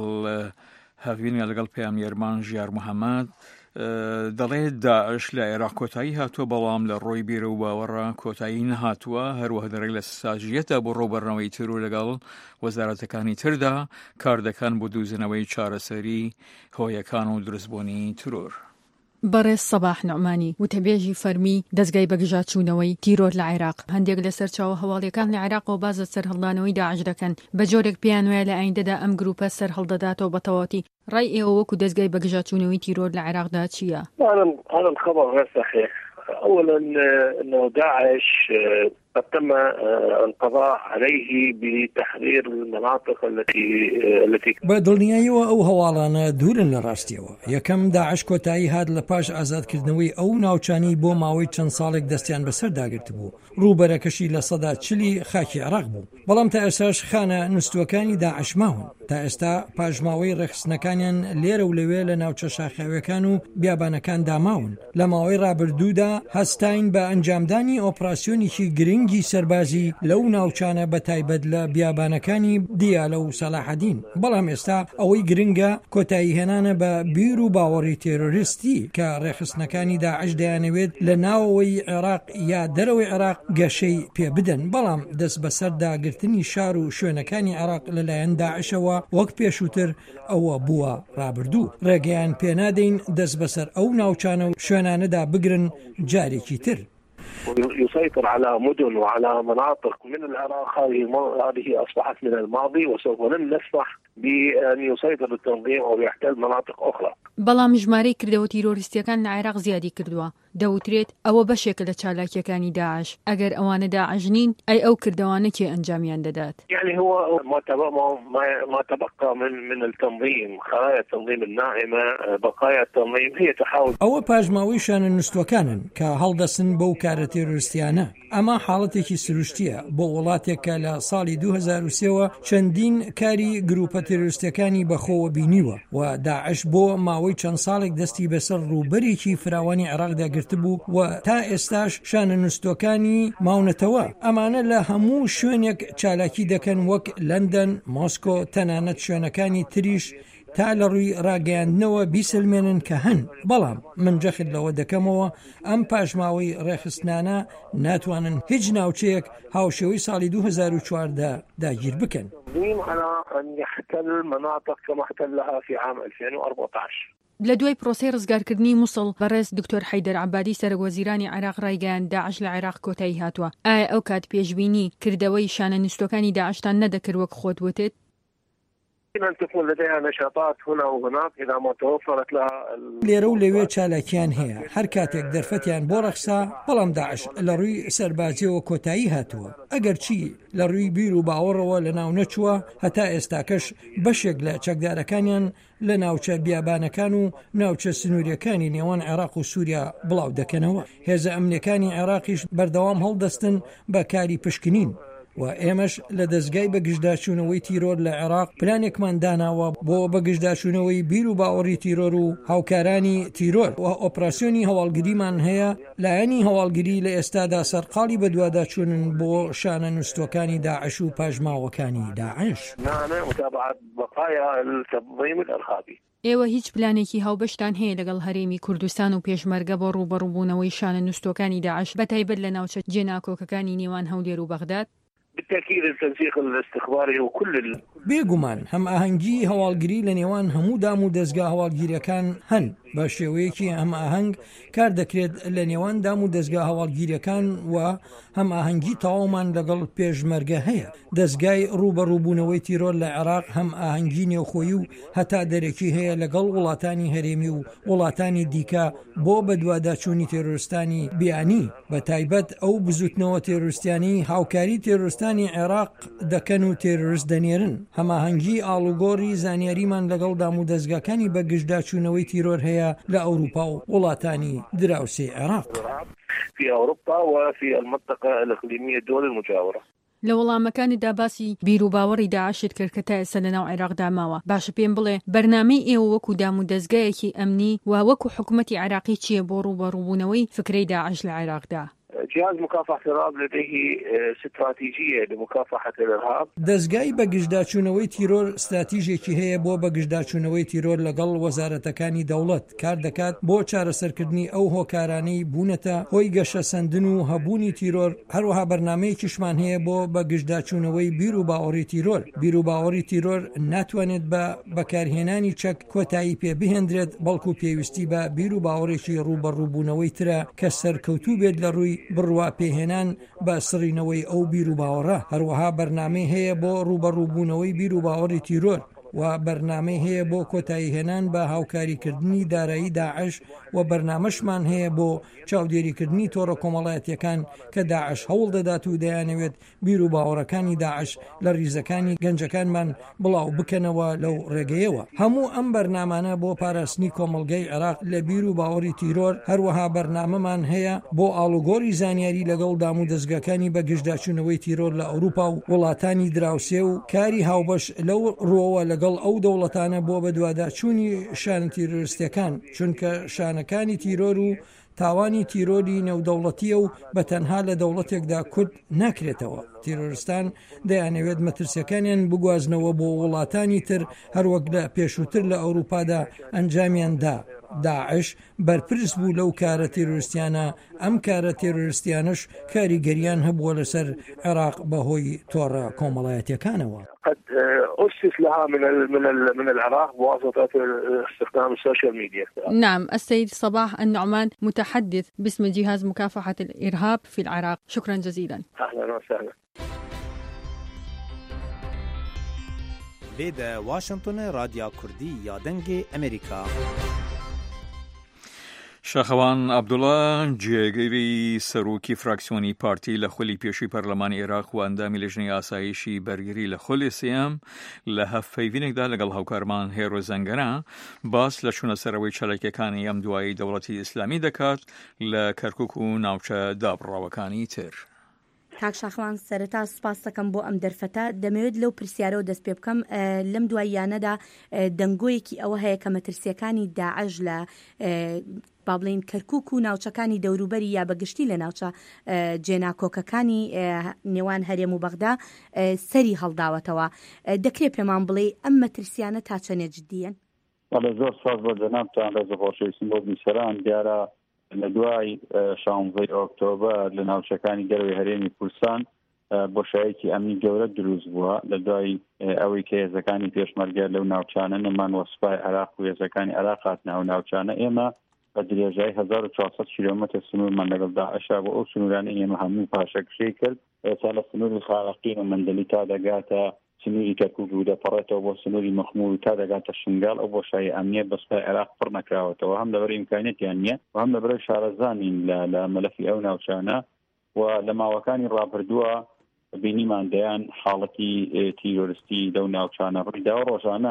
هاوینە لەگەڵ پەیامێرمان ژیار محەممەد دەڵێ داعش لە عێراق کۆتایی هاتووە، بەڵام لە ڕۆی بیرە و باوەڕە کۆتایی نەهاتووە، هەروەها دەڕێ لە ساژیەتە بۆ ڕۆبەرنەوەی تر و لەگەڵ وەزارەتەکانی تردا کار دەکەن بۆ دووزنەوەی چارەسەری هۆیەکان و دروستبوونی ترۆر. بەڕێز سەباح نوعمانی وتەبێژی فەرمی دەستگای بەگژاتچوونەوەی تیرۆر لە عێراق هەندێک لە سەرچاوە هەواڵیەکان لە عێراق و بازە سەرهەڵدانەوەی داعش دەکەن، بە جۆرێک پێیان وایە لە ئایندەدا ئەم گروپە سەرهەڵدەداتەوە بە تەواوەتی. ڕای ئێوە وەکو دەستگای بەگژاتچوونەوەی تیرۆر لە عێراقدا چییە؟ هذا الخبر غير صحيح. اولا انه داعش قد تم القضاء عليه بتحرير المناطق التي التي بدڵنیاییەوە ئەو هەواڵانە دوورن لە ڕاستیەوە. یەکەم داعش کۆتایی هات لە پاش ئازادکردنەوەی ئەو ناوچانی بۆ ماوەی چەند ساڵێک دەستیان بەسەر داگرت بوو. ڕووبەرەکەشی لە سەدا چلی خاکی عێراق بوو، بەڵام تا ئێستاش خانە نوستوەکانی داعش ماون. تا ئێستا پاژماوەی ڕێخستنەکانیان لێرە و لەوێ لە ناوچە شاخاویەکان و بیابانەکان داماون. لە ماوەی ڕابردوودا هەستاین بە ئەنجامدانی ئۆپراسیۆنێکی گرنگی سەربازی لەو ناوچانە بە تایبەت لە بیابانەکانی دیالە و سەلاحەدین، بەڵام ئێستا ئەوەی گرنگە کۆتایی هێنانە بە بیر و باوەڕی تێرۆریستی کە ڕێخستنەکانی داعش دەیانەوێت لە ناوەوەی عێراق یا دەرەوەی عێراق گەشەی پێ بدەن، بەڵام دەست بەسەر داگرتنی شار و شوێنەکانی عێراق لەلایەن داعشەوە وەک پێشووتر ئەوە بووە ڕابردوو. ڕێگەیان پێنادەین دەست بەسەر ئەو ناوچانە و شوێنانەدا بگرن جارێکی تر. يسيطر على مدن وعلى مناطق من العراق، هذه هذه أصبحت من الماضي وسوف لن نسمح بأن يسيطر التنظيم أو يحتل مناطق أخرى. بەڵام ژمارەی کردەوە تیرۆریستیەکان لە عێراق زیادی کردووە. دەوترێت ئەوە بەشێکە لە چالاکیەکانی داعش. ئەگەر ئەوانە داعش نین، ئەی ئەو کردەوانە کێ ئەنجامیان دەدات؟ يعني هو ما ما تبقى من من التنظيم، خلايا التنظيم الناعمة، بقايا التنظيم هي تحاول. ئەوە پاژماوەی شانە نوستوەکانن کە هەڵدەسن بەو کارە تێرۆریستیانە. ئەمە حاڵەتێکی سروشتیە بۆ وڵاتێکە لە ساڵی دوو هەزار و سێەوە چەندین کاری گروپە تێرۆریستەکانی بەخۆوە بینیوە و داعش بۆ ماوەی چەند ساڵێک دەستی بەسەر ڕووبەرێکی فراوانی عێراقدا گرت گرتبوو و تا ئێستاش شانە نووسۆکانی ماونەتەوە. ئەمانە لە هەموو شوێنێک چالاکی دەکەن وەک لەندەن، مۆسکۆ، تەنانەت شوێنەکانی تریش تا لە ڕووی ڕاگەیاندنەوە بیسلمێنن کە هەن. بەڵام من جەخت لەوە دەکەمەوە ئەم پاشماوەی ڕێخستانە ناتوانن هیچ ناوچەیەک هاوشێوەی ساڵی دوو هەزار و چواردە داگیر بکەن. على أن يحتل مناطق كما احتلها في عام ألفين وأربعة عشر. لە دوای پرۆسەی ڕزگارکردنی مووسڵ بەڕێز دکتۆر حەیدەر عەبادی سەرۆکوەزیرانی عێراق ڕایگەیاند داعش لە عێراق کۆتایی هاتووە. ئایا ئەو کات پێشبینی کردەوەی شانە نووسۆکانی داعشتان نەدەکرد وەک خۆت وتێت؟ أن تكون لديها نشاطات هنا وهناك إذا ما توفرت لها لێرە و لەوێ چالاکیان هەیە، هەر کاتێک دەرفەتیان بۆ ڕەخسا، بەڵام داعش لە ڕووی سەربازیەوە کۆتایی هاتووە. ئەگەر چی لە ڕووی بیر و باوەڕەوە لە ناو نەچووە، هەتا ئێستاکەش بەشێک لە چەکدارەکانیان لە ناوچە بیابانەکان و ناوچە سنووریەکانی نێوان عێراق و سووریا بڵاو دەکەنەوە. هێزە ئەمنیەکانی عێراقیش بەردەوام هەڵدەستن بە کاری پشکنین. و ئێمەش لە دەستگای بەگژداچوونەوەی تیرۆر لە عێراق پلانێکمان داناوە بۆ بەگژداچوونەوەی بیر و باوەڕی تیرۆر و هاوکارانی تیرۆر و ئۆپراسیۆنی هەواڵگریمان هەیە. لایەنی هەواڵگری لە ئێستادا سەرقاڵی بە دوواداچوونن بۆ شانە نووسۆکانی داعش و پاژماوەکانی داعش. ئێوە هیچ پلانێکی هاوبەشتان هەیە لەگەڵ هەرێمی کوردستان و پێشمەرگە بۆ ڕوبەڕووبوونەوەی شانە نووسۆکانی داعش بەتایبەت لە ناوچە جێناکۆکەکانی نێوان هەولێر و بەغداد؟ بالتأكيد التنسيق الاستخباري وكل ال... بێگومان هەم ئاهەنگی هەواڵگری لە نێوان هەموو دام و دەستگا هەواڵگیریەکان هەن. بە شێوەیەکی هەم ئاهەنگ کار دەکرێت لە نێوان دام و دەستگا هەواڵگیریەکان و هەم ئاهەنگی تەواومان لەگەڵ پێشمەرگە هەیە. دەستگای ڕوبەڕووبوونەوەی تیرۆر لە عێراق هەم ئاهەنگی نێوخۆیی و هەتا دەرەکی هەیە لەگەڵ وڵاتانی هەرێمی و وڵاتانی دیکە بۆ بەدواداچوونی تێرۆریستانی بیانی. بە تایبەت ئەو بزوتنەوە تێرۆریستانی هاوکاری تێرۆریستانی عێراق دەکەن و تێرۆریست دەنێرن. هەماهەنگی ئاڵوگۆڕی زانیاریمان لەگەڵ دام و دەستگاکانی بەگژداچوونەوەی تیرۆر هەیە لە ئەوروپا و وڵاتانی دراوسێ عێراق. في أوروبا وفي المنطقة الإقليمية الدول المجاورة. لە وەڵامەکانیدا باسی بیر و باوەڕی داعشت کرد کە تا ئێستا لە ناو عێراقدا ماوە. باشە پێم بڵێ بەرنامەی ئێوە وەکو دام و دەستگایەکی ئەمنی و وەکو حکوومەتی عێراقی چییە بۆ ڕوبەڕووبوونەوەی فکرەی داعش لە عێراقدا؟ جهاز مكافحة الإرهاب لديه استراتيجية لمكافحة الإرهاب. دەستگای بەگژداچوونەوەی تیرۆر استراتیژێکی هەیە بۆ بەگژداچوونەوەی تیرۆر لەگەڵ وەزارەتەکانی دەوڵەت کار دەکات بۆ چارەسەرکردنی ئەو هۆکارانەی بوونەتە هۆی گەشە سەندن و هەبوونی تیرۆر. هەروەها بەرنامەیەکیشمان هەیە بۆ بەگژداچوونەوەی بیر و باوەڕی تیرۆر. بیر و باوەڕی تیرۆر ناتوانێت بە بەکارهێنانی چەک کۆتایی پێ بهێنرێت، بەڵکو پێویستی بە بیر و باوەڕێکی ڕوبەڕووبوونەوەی ترە کە سەرکەوتوو بێت لە ڕووی بڕوا پێهێنان بە سڕینەوەی ئەو بیر و باوەڕە. هەروەها بەرنامەی هەیە بۆ ڕوبەڕووبوونەوەی بیر و باوەڕی تیرۆر و بەرنامەی هەیە بۆ کۆتایی هێنان بە هاوکاریکردنی دارایی داعش و بەرنامەشمان هەیە بۆ چاودێریکردنی تۆڕە کۆمەڵایەتیەکان کە داعش هەوڵ دەدات و دەیانەوێت بیر و باوەڕەکانی داعش لە ریزەکانی گەنجەکانمان بڵاو بکەنەوە لەو ڕێگەیەوە. هەموو ئەم بەرنامانە بۆ پاراستنی کۆمەڵگەی عێراق لە بیر و باوەڕی تیرۆر. هەروەها بەرنامەمان هەیە بۆ ئاڵوگۆڕی زانیاری لەگەڵ دام و دەستگاکانی بەگژداچوونەوەی تیرۆر لە ئەوروپا و وڵاتانی دراوسێ و کاری هاوبەش لەو ڕۆوە لەگەڵ ئەو دەوڵەتانە بۆ بەدواداچوونی شانە تیرۆریستەکان، چونکە شانەکانی تیرۆر و تاوانی تیرۆری نێودەوڵەتیە و بە تەنها لە دەوڵەتێکدا کورد ناکرێتەوە. تیرۆریستان دەیانەوێت مەترسیەکانیان بگوازنەوە بۆ وڵاتانی تر هەروەک لە پێشووتر لە ئەوروپادا ئەنجامیاندا. داعش بەرپرس بوو لەو کارە تێرۆریستیانە. ئەم کارە تێرۆریستیانش کاریگەریان هەبووە لەسەر عێراق بەهۆی تۆڕە کۆمەڵایەتیەکانەوە. قد أسس لها من من من العراق بواسطة استخدام السوشيال ميديا. نعم، السيد صباح النعمان متحدث باسم جهاز مكافحة الإرهاب في العراق، شكرا جزيلا. أهلا وسهلا. لێدە واشنگتن رادیو کوردی یا دەنگی ئەمریکا. شەخەوان عەبدوڵڵا جێگەری سەرۆکی فراکسیۆنی پارتی لە خولی پێشی پەرلەمانی عێراق و ئەندامی لەژنەی ئاسایشی بەرگری لە خولی سێیەم لە هەفپەیوینێکدا لەگەڵ هاوکارمان هێرۆ زەنگەرە باس لە چوونەسەرەوەی چەلەکیەکانی ئەم دوایی دەوڵەتی ئیسلامی دەکات لە کەرکووک و ناوچە دابڕاوەکانی تر. کاک شاخوان سەرەتا سپاس دەکەم بۆ ئەم دەرفەتە. دەمەوێت لەو پرسیارەوە دەست پێ بکەم. لەم دواییانەدا دەنگۆیەکی ئەوە هەیە کە مەترسیەکانی داعش لە با بڵین کەرکووک و ناوچەکانی دەوروبەری یا بەگشتی لە ناوچە جێناکۆکەکانی نێوان هەرێم و بەغدا سەری هەڵداوەتەوە. دەکرێت پێمان بڵێ ئەم مەترسیانە تا چەندێ جددیەن؟ زۆر ساز بۆ جەنابتان ڕێزە خۆشەویستم بۆ بیسەران دیارە لە دوای شانزەی ئۆکتۆبەر لە ناوچەکانی دەروی هەرێمی کوردستان بۆشایەکی ئەمنی گەورە دروست بووە لە دوای ئەوەی کە هێزەکانی پێشمەرگە لەو ناوچانە نەمان وەسپای عێراق و هێزەکانی عێراق هاتنە ئەو ناوچانە ئێمە بە درێژایی هەزار و چوارسەد کیلۆمەتر سنوورمان لەگەڵ داعشا بۆ ئەو سنوورانە ئێمە هەموو پاشەکشەی کرد تا لە سنووری خاڵەقین و مەندەلی تا دەگاتە سنووری کەرکوک و دەپەڕێتەوە بۆ سنووری مەخموور تا دەگاتە شنگال ئەو بۆشایی ئەمنیەت بەسپای عێراق پڕ نەکراوەتەوە هەم لەبەر ئیمکانیەتیان نییە و هەم لەبەر شارەزانین لە مەلەفی ئەو ناوچانە و لە ماوەکانی ڕابردووە بینیمان دەیان حاڵەتی تیرۆریستی لەو ناوچانە ڕوویدا و ڕۆژانە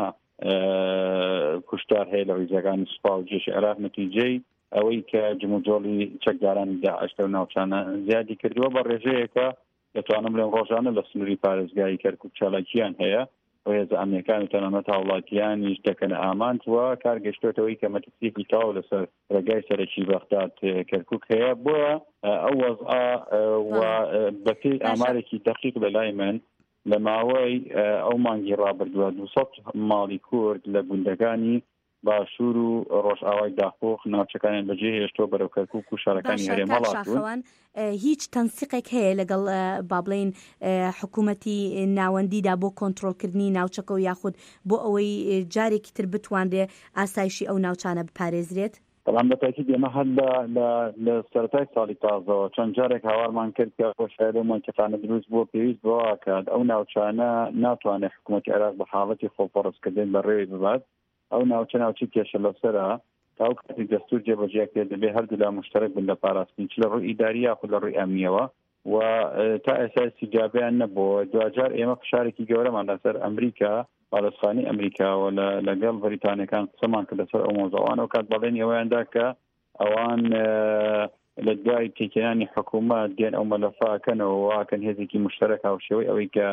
کوشتار هەیە لە ڕیزەکانی سوپا و جێشی عێراق نەتیجەی ئەوەی کە جموجۆڵی چەکدارانی داعش لەو ناوچانە زیادی کردووە بە ڕێژەیەکە دەتوانم لەم ڕۆژانە لە سنووری پارێزگای کەرکوک چالاکیان هەیە و هێزە ئەمنیەکان و تەنانەت هاوڵاتیانیش دەکەنە ئامانتوە کار گەشتێتەوەی کە مەترسیەکی تاو لەسەر ڕێگای سەرەکی بەغداد کەرکوک هەیە بۆە ئەو وەزعە و بەپێی ئامارێکی دەقیق لە لای من لە ماوەی ئەو مانگی ڕابردووە دووسەد ماڵی کورد لە گوندەکانی باشوور و ڕۆژئاوای داخۆخ ناوچەکانیان بەجێ هێشتۆ بەرەو کەرکوک و شارەکانی هەرێم هەڵاتوون. هیچ تەنسیقێک هەیە لەگەڵ با بڵێن حکوومەتی ناوەندیدا بۆ کۆنتڕۆلکردنی ناوچەکە و یاخود بۆ ئەوەی جارێکی تر بتواندێ ئاسایشی ئەو ناوچانە بپارێزرێت؟ بەڵام بەتاکید ئێمە هەر لە سەرەتای ساڵی تازەوە چەند جارێک هاوارمان کرد کە خۆشایە لەو مانچەکانە دروست بۆ پێویست بۆ کات ئەو ناوچانە ناتوانێت حکوومەتی عێراق بە حاڵەتی خۆپەڕستکردن بەڕێوەی ببات. ئەو ناوچە ناوچی کێشە لەسەرە تا ئەو کاتی دەستور جێبەجێکرێ دەبێ هەردوو لا مشترک بن لە پاراستنی چ لە ڕووی ئیداری یاخود لە ڕووی ئەمنیەوە و تا ئێستا استیجابیان نەبووە. دوجار ئێمە فشارێکی گەورەمان لەسەر ئەمریکا پاڵێسخانی ئەمریکاوە لەگەڵ بەریتانیەکان قسەمان کە لەسەر ئەو مۆزەوان ئەو کات بەڵێن ئەوەیاندا کە ئەوان لە دوای تێکێنانی حکوومەت دێن ئەو مەلەفاکەنەوە واکەن هێزێکی مشترک هاوشێوەی ئەوەی کە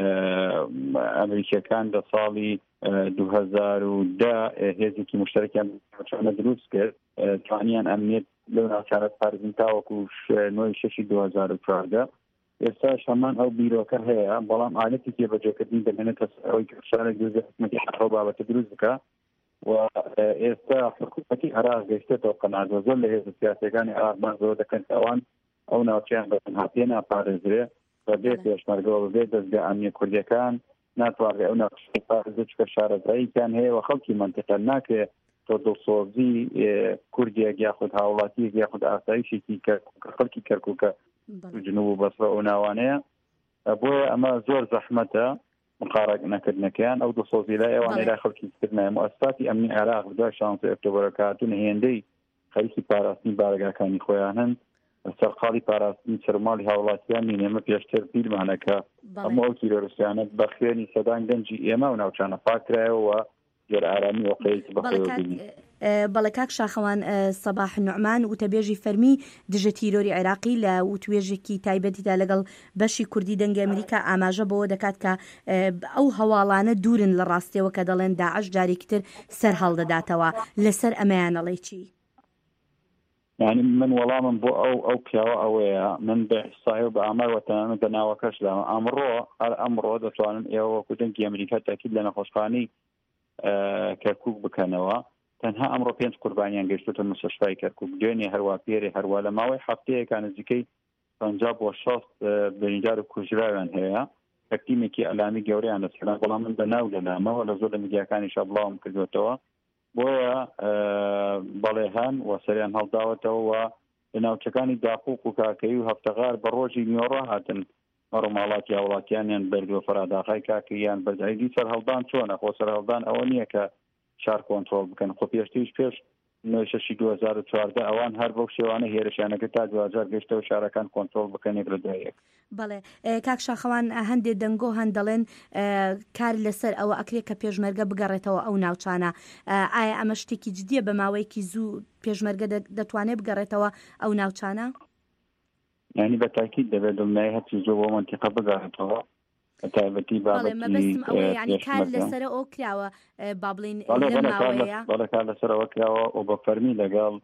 ئەمریکیەکان لە ساڵی دوو هەزار و دە هێزێکی مشترەکیان ناوچانە دروست کرد توانیان ئەمنیەت لەو ناوچانە پارێزن تاوەکو نۆی شەشی دوو هەزار و چواردە. ئێستاش هەمان ئەو بیرۆکە هەیە بەڵام ئالەتی جێبەجێکردنی دەمێنێتە ئەوەی کە شارێک حکوومەتی حەڕۆ بابەتە دروست بکە و ئێستا حکوومەتی عێراق گەیشتێتەوە قەناعەت زۆر لە هێزە سیاسیەکانی عێراقمان زۆر دەکەن کە ئەوان ئەو ناوچیان بەتەنها پێ ناپارێزرێ بەبێ پێشمەرگەوە بەبێ دەستگا ئەمنیە کوردیەکان ناتوانێت ئەو ناوچەی پارێزە چکە شارەزاییان هەیە و خەڵکی منتیقە ناکرێت تۆ دڵسۆزی کوردیەک یاخود هاوڵاتیەک یاخود ئاسایشێکی خەڵکی کەرکووکە جنوب و بەسرە ئەو ناوانەیە بۆیە ئەمە زۆر زەحمەتە مقارەک نەکردنەکەیان ئەو دڵسۆزی لای ئەوانەی لای خەڵکی کردنایە مؤسساتی ئەمنی عێراق دوای شانزەی ئۆکتۆبەرە هاتوونە هێندەی خەریکی پاراستنی بارگاکانی خۆیان هەن سەرقاڵی پاراستنی چرماڵی هاوڵاتیان نین ئێمە پێشتر بیرمانەکە ئەمە ئەو تیرۆریستیانە بە خوێنی سەدان گەنجی ئێمە و ناوچانە پاکرایەوە گەر ئارامی وەقەیەکی بەخێوەبینی. بەڵێ کاک شاخەوان سەباح نوعمان وتەبێژی فەرمی دژە تیرۆری عێراقی لە وتوێژێکی تایبەتیدا لەگەڵ بەشی کوردی دەنگی ئەمریکا ئاماژە بەوە دەکات کە ئەو هەواڵانە دوورن لە ڕاستیەوە کە دەڵێن داعش جارێکی تر سەر هەڵدەداتەوە لەسەر ئەمەیانەڵێ چی؟ یعنی من وەڵامم بۆ ئەو ئەو پیاوە ئەوەیە من بە ئحسای و بە ئامار وەتەنانە بە ناوەکەش لە ئەمڕۆ هەر ئەمڕۆ دەتوانن ئێوە وەکو دەنگی ئەمریکا تاکید لە نەخۆشخانەی کەرکوک بکەنەوە تەنها ئەمڕۆ پێنج قوربانیان گەیشتوتە مستەشفای کەرکوک دوێنێ هەروە پێرێ هەروە لە ماوەی هەفتەیەکە نزیکەی پەنجا بۆ شەست بریندار و کوژراویان هەیە تەکتیمێکی ئەلامی گەورەیان لەسەران بەڵام من بەناو لەلامەوە لە زۆر لە میدیاکانیشە بڵاوم کردوێتەوە بۆیە بەڵێهان و سەریان هەڵداوەتەوە و لە ناوچەکانی داخوق و کاکەی و هەفتەغار بە ڕۆژی نیۆڕە هاتن مەڕۆماڵاتی هاوڵاتیانیان بەردووە فەراداخای کاکەیان بەردایدی سەر هەڵدان چۆنە خۆ سەر هەڵدان ئەوە نییە کە شار کۆنتڕۆڵ بکەن خۆ پێشتیش پێش نۆی شەشی دوو هەزار و چواردە ئەوان هەر بەو شێوانە هێرشیانەکە تا دو هەزار گەشتەوە شارەکان کۆنتڕۆڵ بکەن یەک لە دوایەک. بەڵێ کاک شاخەوان هەندێک دەنگۆ هەن دەڵێن کار لەسەر ئەوە ئەکرێت کە پێشمەرگە بگەڕێتەوە ئەو ناوچانە ئایا ئەمە شتێکی جدیە بە ماوەیەکی زوو پێشمەرگە دەتوانێت بگەڕێتەوە ئەو ناوچانە؟ یعنی بە تاکید دەبێت دڵنیایی هەرچی زۆر بۆ منتیقە بگەڕێتەوە تایبەتی بابەتی ینی کار لەسەر ئەو کراوە با بڵین لەم ماوەیە بەڵێ کار لەسەر ئەوە کراوە و بە فەرمی لەگەڵ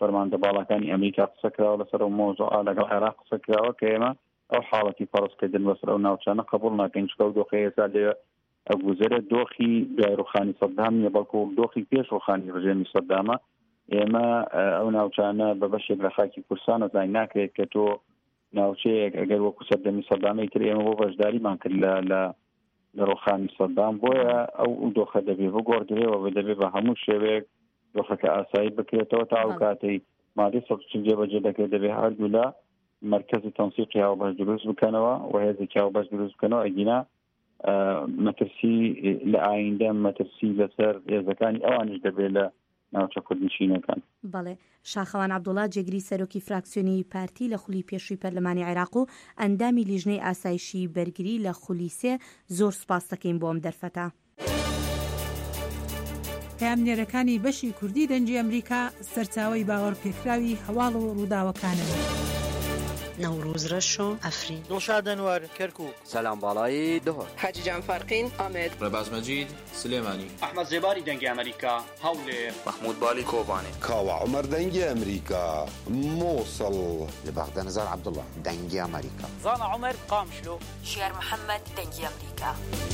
فەرماندە باڵەکانی ئەمریکا قسە کراوە لەسەر ئەو مۆزوعە لەگەڵ عێراق قسە کراوە کە ئێمە ئەو حاڵەتی پەرستکردن بەسەر ئەو ناوچانە قبول ناکەین چکە ئەو دۆخی ئێستا لێ ئەگوزەرە دۆخی دوای ڕوخانی سەدام نیە بەڵکو دۆخی پێش ڕوخانی ڕژێمی سەدامە. ئێمە ئەو ناوچانە بە بەشێک لە خاکی کوردستان زای ناکرێت کە تۆ ناوچەیەک ئەگەر وەکو سەردەمی سەدامی تر ئێمە بۆ بەشداریمان کرد لە لە لە ڕوخانی سەدام بۆیە ئەو دۆخە دەبێ بگۆڕدرێەوە بە دەبێ بە هەموو شێوەیەک دۆخەکە ئاسایی بکرێتەوە تا ئەو کاتەی مادەی سەد و چل جێبەجێ دەکرێت دەبێ هەردوو لە مرکزی تەنسیقی هاوبەش دروست بکەنەوە و هێزێکی هاوبەش دروست بکەنەوە ئەگینا مەترسی لە ئایندە مەترسی لەسەر هێزەکانی ئەوانش دەبێت لە ناوچە کوردنشینەکان. بەڵێ شاخەوان عەبدوڵڵا جێگری سەرۆکی فراکسیۆنی پارتی لە خولی پێشووی پەرلەمانی عێراق و ئەندامی لیژنەی ئاسایشی بەرگری لە خولی سێ زۆر سوپاس دەکەین بۆ ئەم دەرفەتە. پامنێرەکانی بەشی کوردی دەنگی ئەمریکا سەرچاوی باوەڕ پێکراوی هەواڵ و ڕووداوەکانن. نوروز رشو افرین دڵشاد ئەنوەر کەرکووک سەلام باڵایی دهۆر حاجی جان فارقین ئامێد ڕێباز مەجید سلێمانی ئەحمەد زێباری دەنگی ئەمریکا هەولێر محمود بالی کۆبانێ کاوە عومەر دەنگی ئەمریکا مووسڵ لە بەغداد نەزار عەبدوڵڵا دەنگی ئەمریکا زانا عومەر قامشلو شێر محەممەد دەنگی ئەمریکا.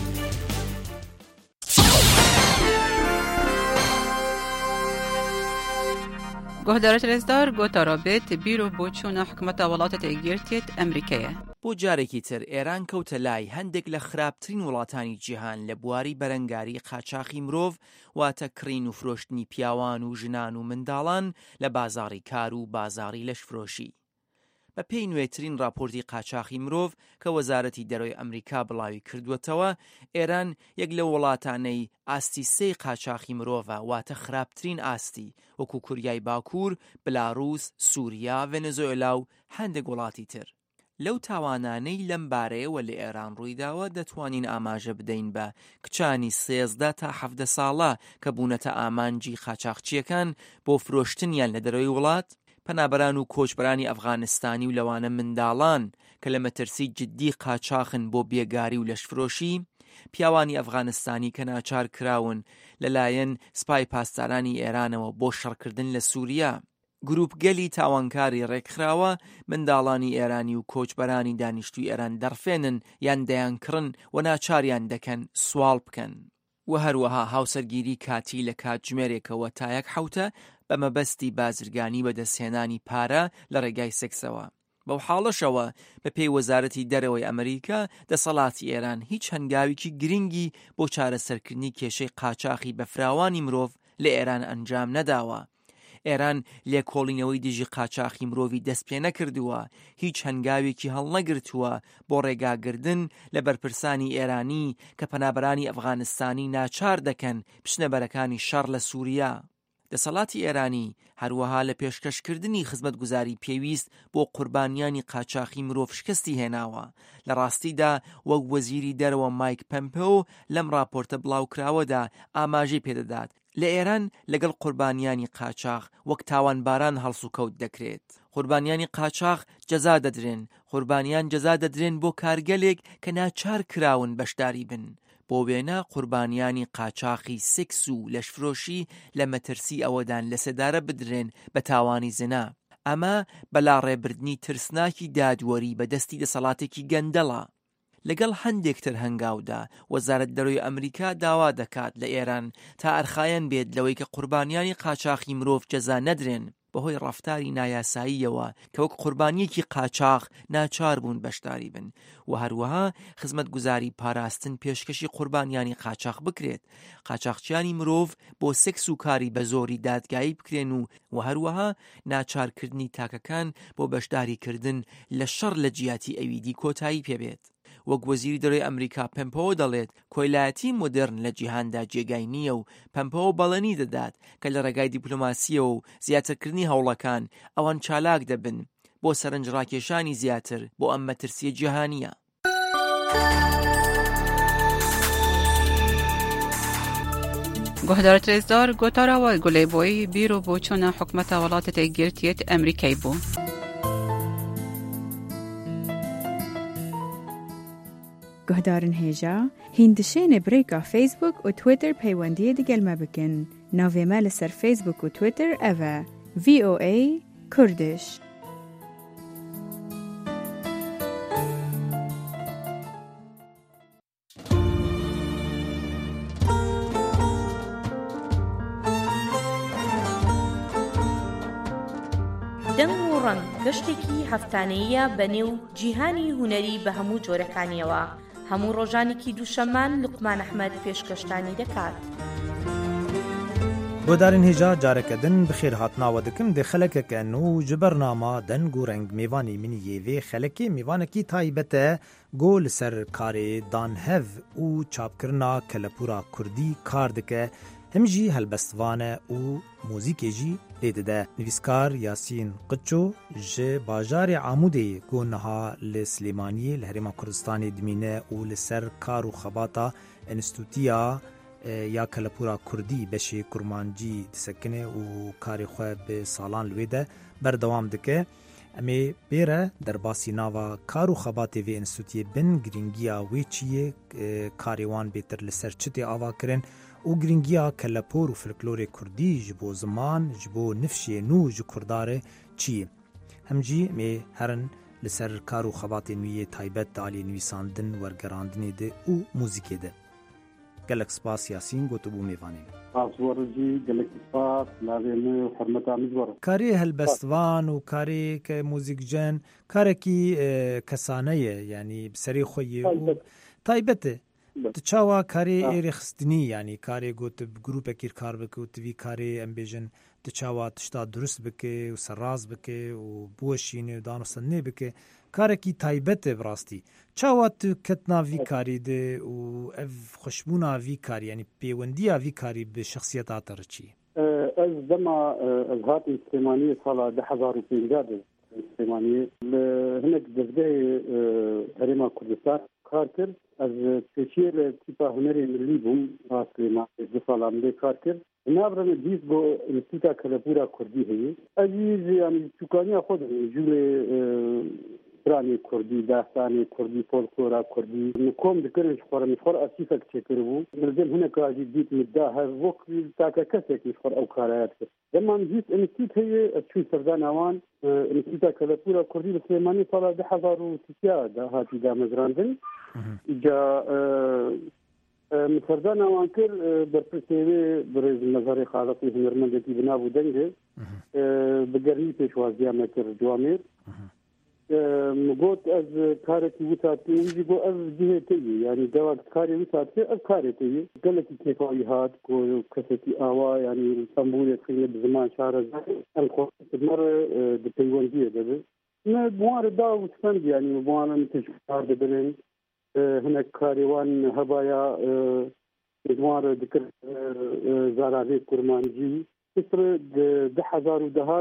گۆهدارە ترێزدار گۆتارا بێت بیرۆ بۆ چوونە حکومەتە وڵاتە تێگیرتێت ئەمریکایە. بۆ جارێکی تر ئێران کەوتە لای هەندێک لە خراپترین وڵاتانی جیهان لە بواری بەرەنگاری قاچاقی مرۆڤ واتە کڕین و فرۆشتنی پیاوان و ژنان و منداڵان لە بازاڕی کار و بازاڕی لەشفرۆشی. بە پێی نوێترین راپۆرتی قاچاقی مرۆڤ کە وەزارەتی دەرەوەی ئەمریکا بڵاوی کردووەتەوە، ئێران یەک لە وڵاتانەی ئاستی سێی قاچاقی مرۆڤە واتە خراپترین ئاستی وەکو کوریای باکوور، بلاڕووس، سووریا، ڤێنزوێلا و هەندێک وڵاتی تر. لەو تاوانانەی لەم بارەیەوە لە ئێران ڕوویداوە دەتوانین ئاماژە بدەین بە کچانی سێزدە تا حەڤدە ساڵە کە بوونەتە ئامانجی قاچاقچیەکان بۆ فرۆشتنیان لە دەرەوەی وڵات، پەنابەران و کۆچبەرانی ئەفغانستانی و لەوانە منداڵان کە لە مەترسی جددی قاچاقن بۆ بێگاری و لەشفرۆشی، پیاوانی ئەفغانستانی کە ناچار کراون لەلایەن سپای پاسدارانی ئێرانەوە بۆ شەڕکردن لە سووریا، گروپگەلی تاوانکاری ڕێکخراوە منداڵانی ئێرانی و کۆچبەرانی دانیشتووی ئێران دەرفێنن یان دەیانکڕن و ناچاریان دەکەن سوال بکەن. و هەروەها هاوسەرگیری کاتی لە کاتژمێرێکەوە تا یەک حوتە بە مەبەستی بازرگانی بەدەستهێنانی پارە لە ڕێگای سێکسەوە. بەو حاڵەشەوە بە پێی وەزارەتی دەرەوەی ئەمریکا دەسەڵاتی ئێران هیچ هەنگاوێکی گرنگی بۆ چارەسەرکردنی کێشەی قاچاقی بە فراوانی مرۆڤ لە ئێران ئەنجام نەداوە. ئێران لێکۆڵینەوەی دژی قاچاقی مرۆڤی دەست پێ نەکردووە، هیچ هەنگاوێکی هەڵنەگرتووە بۆ ڕێگاگردن لە بەرپرسانی ئێرانی کە پەنابەرانی ئەفغانستانی ناچار دەکەن پشنەبەرەکانی شەڕ لە سووریا. دەسەڵاتی ئێرانی هەروەها لە پێشکەشکردنی خزمەتگوزاری پێویست بۆ قوربانیانی قاچاقی مرۆڤ شکستی هێناوە. لە ڕاستیدا وەک وەزیری دەرەوە مایک پەمپێۆ لەم راپۆرتە بڵاوکراوەدا ئاماژەی پێدەدات لە ئێران لەگەڵ قوربانیانی قاچاق وەک تاوانباران هەڵس و کەوت دەکرێت. قوربانیانی قاچاق جەزا دەدرێن، قوربانیان جەزا دەدرێن بۆ کارگەلێک کە ناچار کراون بەشداری بن. بۆ وێنە قوربانیانی قاچاقی سێکس و لەشفرۆشی لە مەترسی ئەوەدان لە سەدارە بدرێن بە تاوانی زنا. ئەمە بەلا ڕێبردنی ترسناکی دادوەری بە دەستی دەسەڵاتێکی گەندەڵە. لەگەڵ هەندێکتر هەنگاودا وەزارەت دەرەوەی ئەمریکا داوا دەکات لە ئێران تا ئەرخایەن بێت لەوەی کە قوربانیانی قاچاقی مرۆڤ جەزا نەدرێن بەهۆی ڕەفتاری نایاساییەوە کە وەک قوربانیەکی قاچاق ناچار بوون بەشداری بن، و هەروەها خزمەتگوزاری پاراستن پێشکەشی قوربانیانی قاچاق بکرێت، قاچاقچیانی مرۆڤ بۆ سێکس و کاری بە زۆری دادگایی بکرێن و و هەروەها ناچارکردنی تاکەکان بۆ بەشداریکردن لە شەڕ لە جیاتی ئەویدی کۆتایی پێبێت. وەک وەزیری دەرەوەی ئەمریکا پەمپەوە دەڵێت کۆیلایەتی مۆدرن لە جیهاندا جێگای نییە و پەمپەوە بەڵێنی دەدات کە لە ڕێگای دیپلۆماسیەوە و زیاترکردنی هەوڵەکان ئەوان چالاک دەبن بۆ سەرنجڕاکێشانی زیاتر بۆ ئەم مەترسیە جیهانیە. گۆهدارە ترێزدار گۆتاراوە گولەیبۆی بیرۆ بۆ چوونە حکومەتە وڵاتە تێگیرتێت ئەمریکای بوو. گۆهدارن هێژە هیندشێنە برێکا فیسبوک و تویتر پەیوەندیە دەگەلمە بکەن. ناوێمە لەسەر فیسبوک و تویتر ئەوە V O A Kurdish. دەنگ و ڕەنگ گەشتێکی هەفتانەیە بەنێو جیهانی هونەری بە هەموو جۆرەکانیەوە. هەموو ڕۆژانێکی دووشەممان لوقمان ئەحمەد پێشکەشتانی دەکات. بۆ دارین هێجا جارەکەدن بخێر هاتناوە دکم دێ خەلەکەکە و ji بەرنامە دەنگ و ڕەنگ میوانی منی یێvê خەلەکê میوانekî taybet e got li ser karê danhev û çapkirina kelepûra Kurdî kar dike him jî helbestvan e û mûzîkê jî lê dide. Nivîskar Yasîn Qiço ji bajarê Amûdê got niha li Silêmaniyê li Herêma Kurdistanê dimîne û li ser kar û xebata enstîtûya ya kelepûra Kurdî beşê kurmancî disekine û karê xwe bi salan li wê de berdewam dike. Em ê bêre derbasî nava kar û xebatê vê enstîtûyê bin girîngiya wê çi ye, karê wan bêtir li ser çi tê ava kirin û girîngiya kelepor û folklorê Kurdî ji bo ziman, ji bo nifşê nû ji kurdarê çi ye. Hem jî em ê herin li ser kar û xebatên wî yê taybet de alî nivîsandin, wergerandinê de û mûzîkê de. gelek spas Yasîn gotibû mêvanê. Karê helbestvan û karê ke mûzîkcen karekî kesane ye, yanî bi serê xwe ye û taybet e. Ti çawa karê êrê xistinî, yanî karê got bi grûpekî kar bike û tivî karê em bêjin ti çawa tişta durist bike û serraz bike û biweşîne û danûstenê bike, karekî taybet e bi rastî. Çawa tu ketina vî karî de û ev xweşbûna vî karî, yanî pêwendiya vî karî bi şexsiyeta te re çi ye? Ez dema ez hatim Silêmaniyê sala di hezar û pênca de Silêmaniyê li hinek dezgehê Herêma Kurdistan kar kir. Ez pêşiyê li tîpa hunerê millî bûm a Silêmaniyê du salan lê kar kir. Navre me dîst bo Enstîtûya Kelepûra Kurdî heye. Ez jî yanî çûkaniya xwe de jûlê stranê Kurdî, destanê Kurdî, folklora Kurdî min kom dikirin ji xwe re min xwe re asîfek çêkiribû. Min dem hineka jî dît min da hev wek take kesekî ji xwe re ew karaya dikir. Deman dîst enstît heye ez çûn serdana wan Enstîtûya Kelepûra Kurdî li Silêmaniyê sala di hezar û sîya de hatî damezrandin. Îca min serdana wan kir berpirsê wê birêz mezarê xaliqî hunermendekî bi nav û dengê bi germî pêşwaziya me kir Ciwamêr. got ez karekî wisa tê wî jî got ev cihê te ye, yanî dewek karê wisa tê ev karê te ye. Gelekî kêfawî hat ku kesekî awa yanî Stenbolê xîne bi ziman şarezê em xwe re di peywendiyê de bi. Me bi wan re da û stend yanî bi wan re tişkar dibirin. Hinek karê wan hebaya bi wan re dikir zararê kurmancî. Piştre di hezar û dehat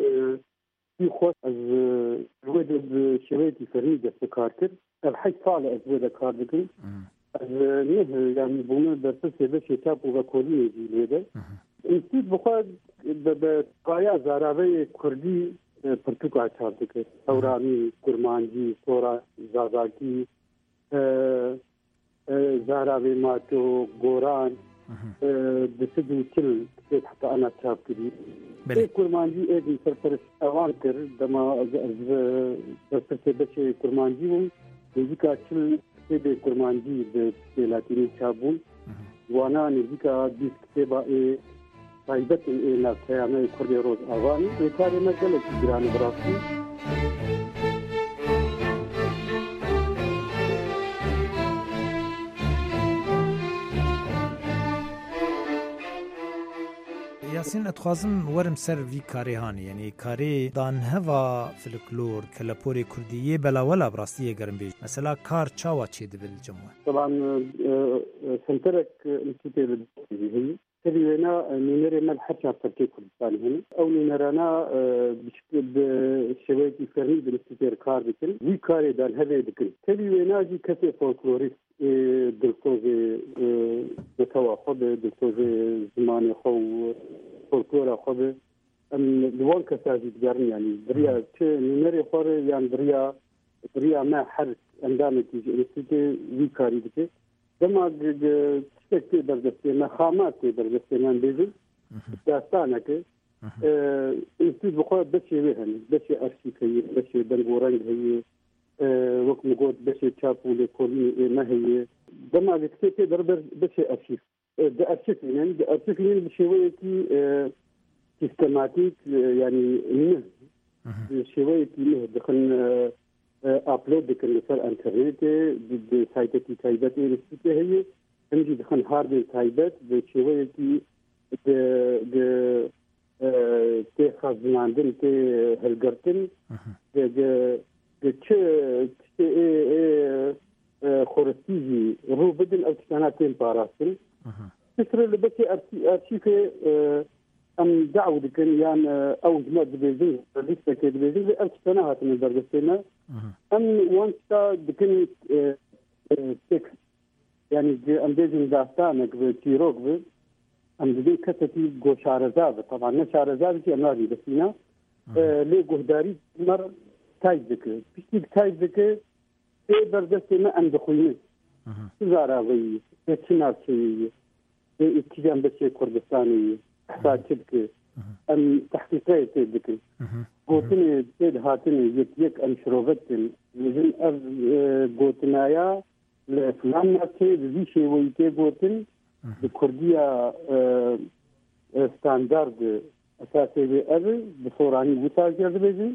xwe ez wê de bi şêweyekî fermî dest bi kar kir. Ev heşt sal e ez wê de kar dikim. Ez neh yanî bûme berpirsê beşê çap û vekolînê jî lê de. Enstît bi xwe bi qaya zarareyê Kurdî pirtûka çap dikir. Hewranî, kurmancî, sora, zazakî, zararê mato, goran, di sid û çil têk heta ana çap kirî. Ê kurmancî ê din serperest evan kir, dema ez berpirsê beşê kurmancî bûm, nêzîka çil kitêbê kurmancî bi tê latînî çap bûn. Wana nêzîka bîst kitêba ê taybetên ê navçeya me Kurdê roz avanî. Ê karê me gelekî giran e bi rastî. Yasîn etxwazim werim ser vî karê hanê, yanî karê danheva folklor keleporê Kurdî yê belawela bi rastî yê gerim bêj. Mesela kar çawa çê dibe li cem we? Taban senterek enstîtê li heye. Serî wêna nûnerê me her çar Tirkê Kurdistanê hene. Ew nûnerana bi şêweyekî fermî bi enstîtê kar dikin. Vî karê danhevê dikin. Serî wêna jî kesê folklorîst dilsozê ditewa xwe be, dilsozê zimanê xwe û folklora xwe be. Em li wan kesa jî digerin, yanî biriya çi nûnerê xwe re yan biriya biriya me her endamekî ji enstîtê vî karî dike. Dema tiştek tê berdestê me, xamat tê berdestê me bêjin. Dastaneke ئینستیتوت بخوا بەشێوێ هەن بەشێ ئەرشیف هەیە بەشێ دەنگ و ڕەنگ هەیە وەکم گوت بەشێ چاپ و لێکۆڵینی ئێمە هەیە دەماوێ کتێ پێ دەربەر بەشێ ئەرشیف دە ئەرشیفێنن دە ئەرشیفێن بشێوەیەکی سیستەماتیک ینی نه شێوەیەکی نه دەخن ئاپلۆد دەکەن لەسەر ئەنتەرنێتێ سایتێکی تایبەت ئینستیتوتێ هەیە هەمجی دەخن هاردێ تایبەت بە شێوەیەکی تێ خەزماندن تێ هەلگرتن چ خۆرەستیژی ڕوو بدن ئەو تشتانە تێن پاراستن پێترە لە بەشێ ئەرشیفێ ئەم داو دکن یان ئەو ژمە دەبێژن لیستەکێ دەبێژن ئەو تشتانە هاتنە بەردەستێنە ئەم وانستا دکن تێکست یعنی ئەم بێژن داستانێک تیرۆک بێت ئەم دەبێت کەسێکی گۆشارەزا بێت طبعا نە شارەزاوێکی ئەم نابی بەسینە لێ گۆهداری مەر تایپ دەکرد پشتی تایپ دەکرد پێ بەردەستێنە ئەم دەخوێنێت زاراوەیی پێ چ ناوچەیە پێ ئیتیجان بەچێ کوردستانی حسا چ بکرد ئەم تحقیقەیە تێ دەکرد گۆتنێ تێ هاتنێ یەک یەک ئەم شرۆڤەتن لەژن ئەv گۆتنایە لە فلان ناوچێ بزی شێوەی تێ گۆتن di Kurdiya standard esasê vê ev bi soranî wisa jêr dibêjin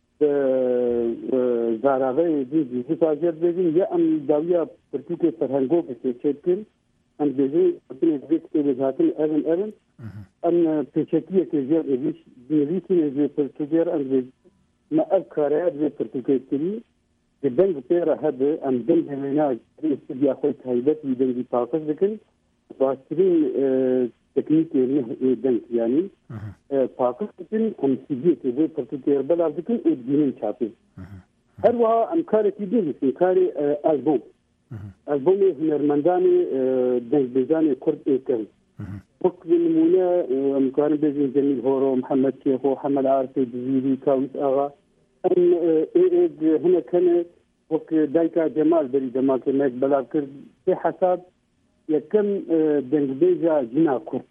zaraveyê dî jî wisa jêr dibêjin ya em dawiya pirtûkê ferhengokê çêkin em dibêjin vê kitêbê hatin evin evin em pêçekiyekê jêr nivîsînê jê pirtûkêr em dibêjin me ev kareya vê pirtûkê kirî di deng pêra hebe em dengê wêna stûdiya xwe taybet wî dengî paqij dikin باشترین تکنیکی دنگ یعنی پاکستان هم سیدی که وی پرتوکیر بلار دکن و دینن چاپی هر وها امکاری که دیگه امکاری آلبوم آلبوم هنرمندانی دنگ بیزانی کرد ایکن وقت نمونه امکاری بیزین جمیل هورو محمد شیخ و حمد عارفی جزیری کاویس آغا ام اید هنه کنه وقت دایکا جمال بری جمال که میک بلار کرد به حساب یەکەم دەنگبێژە جنا کورد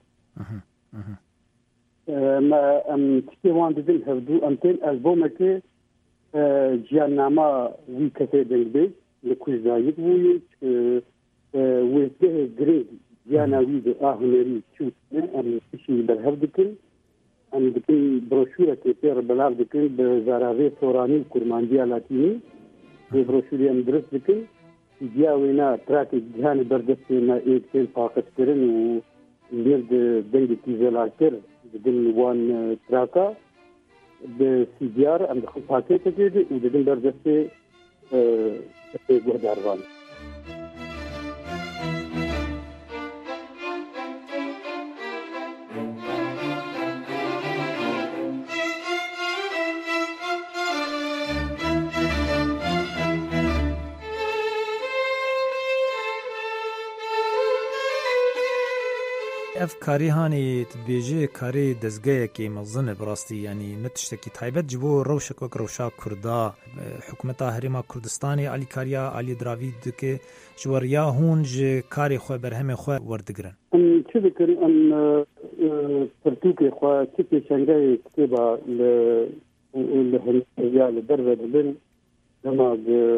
ئەم تشتێ وان دەدن هەردوو ئەم تێن ئەلبۆمەکێ ژیاننامە وی کەسێ دەنگبێژ لە کوژدایت بووی وێستگەهێ گرنگ ژیانە وی ئاهونەری چوت ئەم تشی بەرهەر دکن ئەم دکن برۆشورەکێ پێڕ بەلار دکن بە زاراوێ سۆرانی و کورمانجییا لاتینی بێ برۆشوری ئەم درست دکن دیا وینا تراکی جهانی بردستێنە ئێکتێن پاقتکردن و لێرد دەنگێکی زێلارکر ددن وان تراکە بە سیدیار ئەم دەخڵ پاکێتەکێت و ددن بەردەستێ گوهداروان ev karî hanê dibêje karê dezgehekê mezin e birastî yanî ne tiştekî taybet ji bo rewşek wek rewşa Kurda hikûmeta Herêma Kurdistanê alîkariya Alî Diravî dike ji weriya hûn ji karê xwe berhemê xwe werdigirin. Em çi dikin em pirtûkê xwe çi pêşengehê kitêba li li ya li derve dibin dema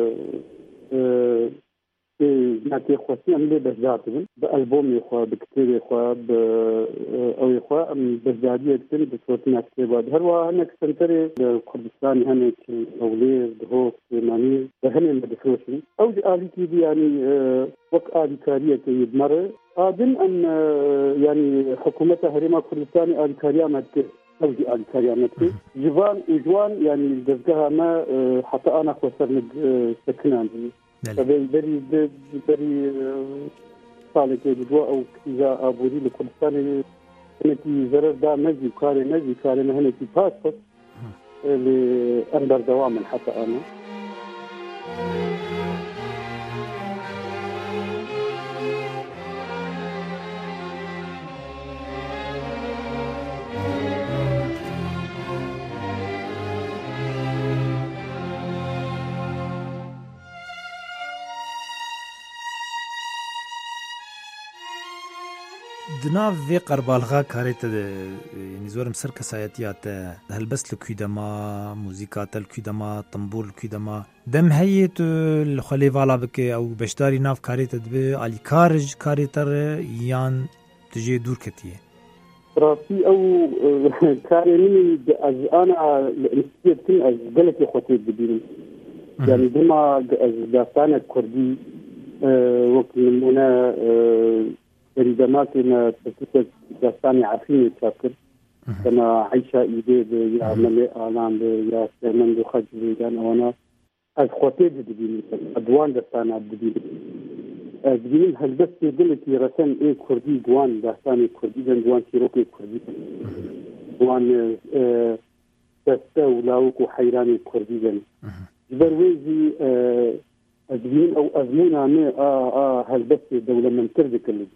ناتي خواسي ام لي بزاد بن بالبومي خو بكتيري خو ب او خو ام بزاديه كتير بصوتنا كتير هر وا هناك سنتري كردستان هناك اولير دهو ماني هنن بدفوشن او دي الي تي يعني وقت الي كاريه يدمر ادن ان يعني حكومه هريما كردستان الي كاريه متك او دي الي كاريه متك جوان جوان يعني دزها ما حتى انا خسرت سكنان بري بري بري صالح بدوا أو إذا أبوري لكردستان هناكي زرر دا نجي كاري نجي كاري هناكي باسبور لأندر دواما حتى أنا دناو وی قربالغا کارێت ینی زۆرم سەر کەسایەتیاتە هەلبەست لە کویدەما موزیکاتە کویدەما تەمبور کویدەما دەم هەیە تو لە خۆ لێڤاڵا بکە ئەو بەشداری ناو کارێتە دبێ ئالی کارژ کارێتەڕە یان دژێ دوور کەتیە راستی ئەو کارێنی ئەز ئانا لە ئینستیتوتکن ئەز گەلێکی خۆتێ ببینم یعنی دما ئەز داستانێک کوردی وەک نمونە بەریدەماتێنە داستانی عەفرینێ چاپ کرد کەما عەیشا ئیدێ بێ یا مەلێ ئالان بێ یا سێمەند و خەج بێگان ئەوانە ئەز خۆتێ ببینم ئەدوان دەستانە ببینم دبینم هەلبەستی گەلێکی ڕەسەن ئێ کوردی دوان داستانی کوردی بن دوان چیرۆکی کوردی بن دوان دەستە و لاوک و حەیرانی کوردی بن جبەر وێزی دبینم ئەو ئەزمونانێ هەلبەستی دەوڵەمەندتر دەکرد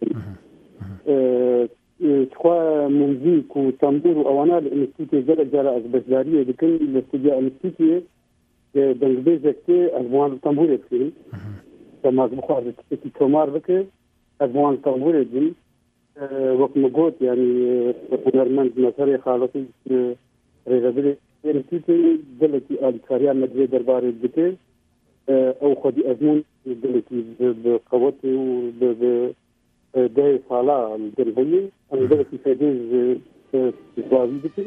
خوا موزیک و تەمبور و ئەوانە لە ئینستیتوتێ گەلێک جارە ئەز بەشداریە دەکەن لە ستودیا ئینستیتوتێ دەنگبێژێک تێ ئەزوان تەمبورێ بکەین کەماک بخوازە تشتێکی تۆمار بکە ئەزوان تەمبورێ بن وەک مگوت یعنی هونەرمەند مەسەرێ خاڵەتی ڕێگەبرێ ئینستیتوتێ گەلێکی ئالیکاریان مەدرێ دەربارێ بکە ئەو خۆدی ئەزمون گەلێکی بقەوەتێ و دەی ساڵا دەربەیە ئەم گەلێکی فەدێز بازی بکە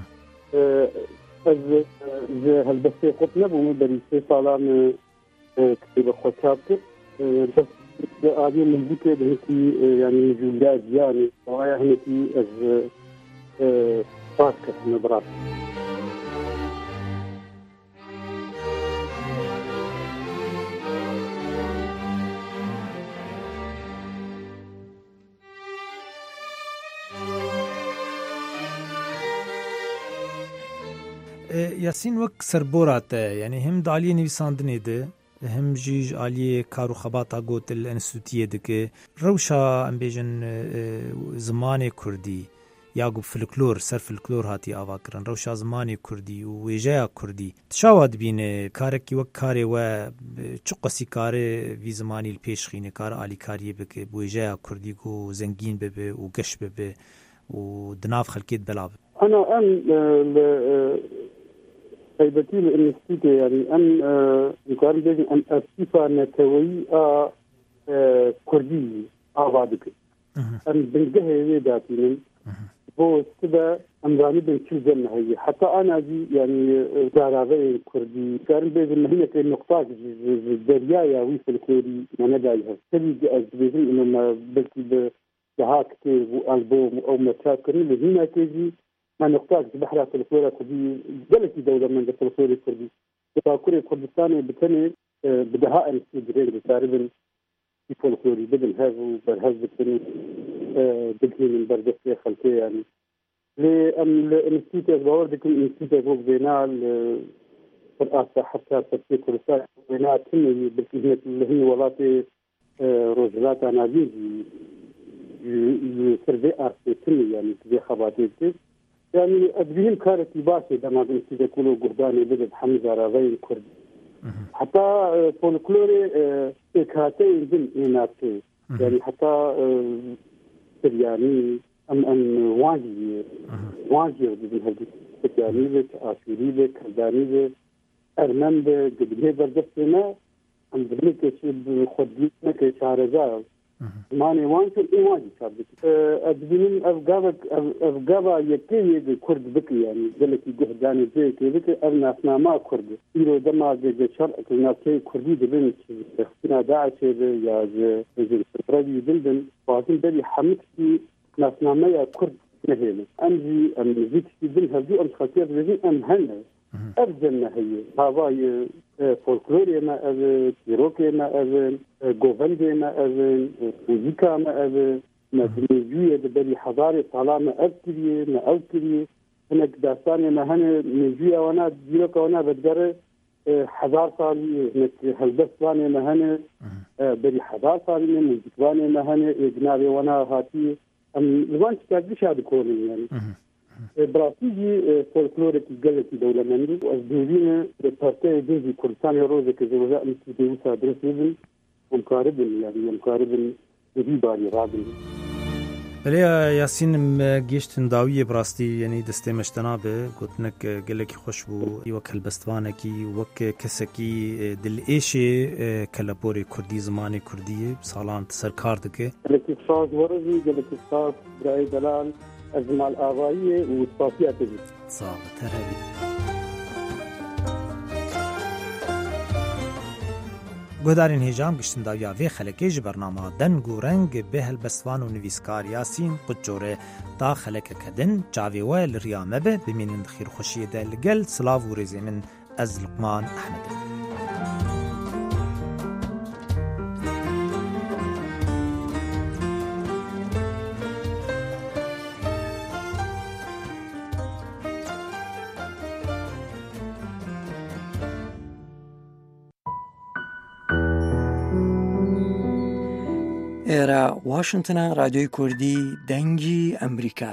ئەز هەلبەستێ خۆت نەبووم بەری سێ ساڵان کتێبە خۆ چاپ کرد ئاوی موزیکێ هەتی ینی جوولیا ژیانی ئەوایە هەنێکی ئەز پاس کردنە بڕات یاسین وەک سەربۆراتە یعنی هەم دالیە نویساندنێ دە هم جیج عالیه کارو خباتا گوت الانستوتیه دکه روشا ام بیجن زمان کردی یا گو فلکلور سر فلکلور هاتی آوا کرن روشا زمان کردی و ویجه کردی تشاواد بینه کارکی وک کاری و چقسی کاری وی زمانی الپیش خینه کار عالی کاریه بکه ویجه کردی گو زنگین ببه و گش ببه و دناف خلکیت بلاب انا ام تایبەتی لە ئینستیتوتێ یعنی ئەم امکان بێژن ئەم ئەرسیفا نەتەوەیی کوردی ئاوا دکرد ئەم بنگە هەیە داتینن بۆ سبە ئەمزانی بن چ زەن هەیە حتا ئاناجی یعنی زاراوەی کوردی کارم بێژن مهینەکە نقطاک دەریایە وی فلکلۆری مەنەدای هەست سەری ئەز بێژن ئەمە بەلکی بە دەها کتێب و ئەلبۆم و ئەو مەچاکردن لە هینەکێژی ما نقطاك بحرة فلكلورة كردي جلتي دولة من الفلكلورة كردي تفاكري كردستاني بتني بدهاء السيدرين بتعرفن في فلكلوري بدل هذا وبرهز بتني بدهي من بردسية خلقية يعني لأن الانستيتوت الغوار ديكم الانستيتوت فوق بينال فرقاسة حتى تفكير كردستان بينال تني بالكهنة اللي هي ولاتي روجلات أنابيجي سربي أرسي تني يعني تبي خباتي بتني يعني أدريهم كانت لباسة دما بنتي كله قرداني بدأ حمزة راغين كرد حتى فولكلوري إكهاتين بن إناتي يعني حتى سرياني أم أم واجي واجي بن هذي سرياني بك آسوري بك كرداني بك أرمن بك قبله بردستنا أم بنيك شيء خدينا كشارجال ماني وانشل إيواني شابك أدبين أفقابك أفقابا يكي كرد بكي يعني ذلك جهداني بكي بكي أرنا أثناء كرد إيرو دما جي شرق الناسي كردي دبن اختنا داعش يا جي سترابي دلدن فاتن دلي حمكسي ناسنا ما كرد نهينا أمجي أم زيكسي بن هذي أم خطير بجين أم هنا أرجلنا هي هواي فولكلوري ما أذن تيروكي ما أذن غوفندي ما أذن موزيكا ما أذن ما بنيجوية دبلي حضاري طالع ما أذكري ما أذكري هناك داستاني ما هنا نيجوية وانا ديروكا وانا بدقر حضار صالي هناك هالدستاني ما هنا بري حضار صالي موزيكواني ما هنا إجنابي وانا هاتي أم لبان تكادش هذا كوني يعني براسيجي فولكلوريك جلتي دولة مندي وأزدوزينا بارتي جزي كردستان روزة كزوجاء مستديوسا درسيزن ومقاربن يعني ومقاربن ذي باري رابن بله یاسین گشتن داوی براستی یعنی دسته مشتنابه گوتنک گلکی خوش بو و کلبستوانکی وک کسکی دل ایشه کلپوری کردی زمانی کردی سالان سرکار دکه گلکی ساز ورزی گلکی ساز برای دلال ازمال آوایی و صافیت بی صافت ترهبی گودارین هیجام گشتن داویا وی خلکی جی برنامه دنگ و رنگ به هلبستوان و نویسکار یاسین قجوره تا خلک کدن جاوی ویل ریامه به بمینند خیر خوشی دلگل سلاو و رزی من از لقمان احمد ئێرە واشنتنە رادیۆی کوردی دەنگی ئەمریکا.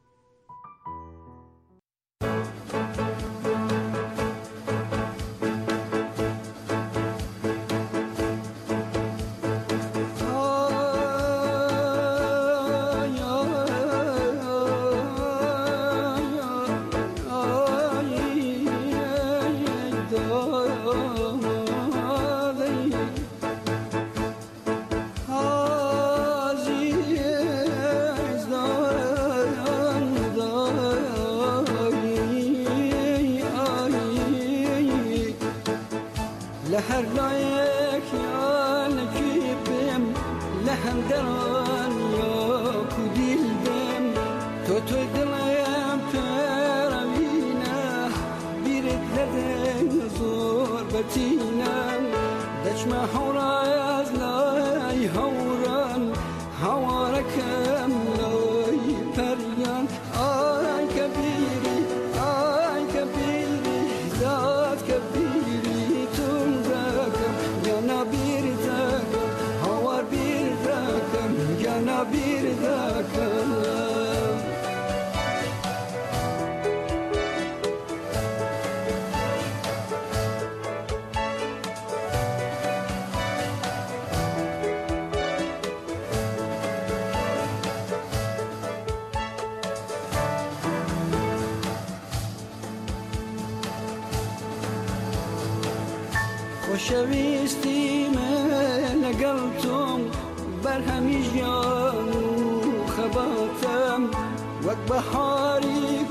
خوشویستی من لقلتم برهمی جان و خباتم وک بحاری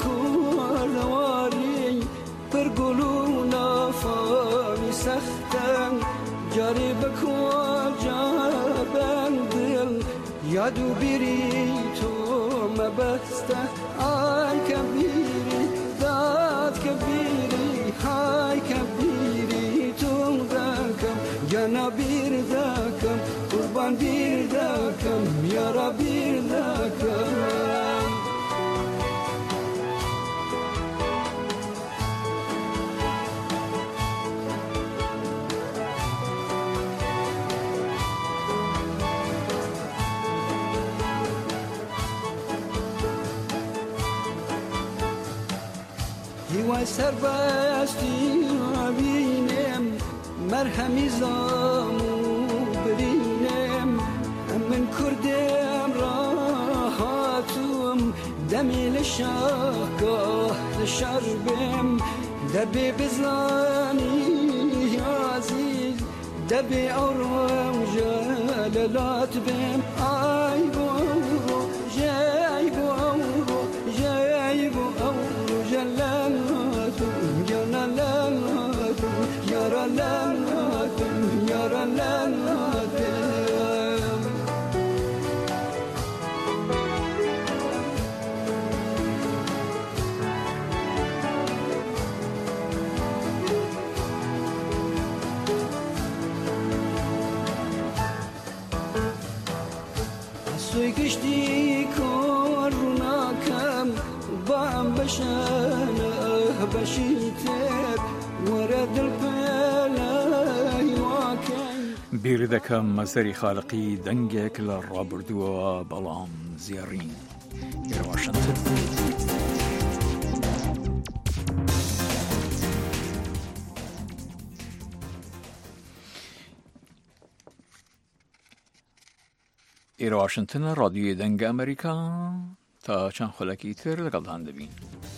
کردواری پر گلونا فامی سختم جاری بکن جابن دل یادو بیری تو مبسته آی کبیری داد کبیری های کبیری تو دکم جانا بیر دکم قربان بیر دکم یارا بیر دکم وای سربستی بینم مرهمی زامو برینم من کردم راحتم دمی لشاقه لشربم دربی بزانی عزیز دربی اورم جلالات بم آی بو جای بو جای بو جلالات جلالات یارا لالات یارا لالات سوی گشتی کرونا کم بام بشانه بشیتر ورد البلای واکن بیر دەکەم مەزەری خاڵقی دەنگێک لە ڕابردووە بەڵام زیێڕین گەرواشنتر ئێرە واشنگتنە ڕادیۆی دەنگە ئەمریکا تا چەند خولەکی تر لەگەڵتان دەبین.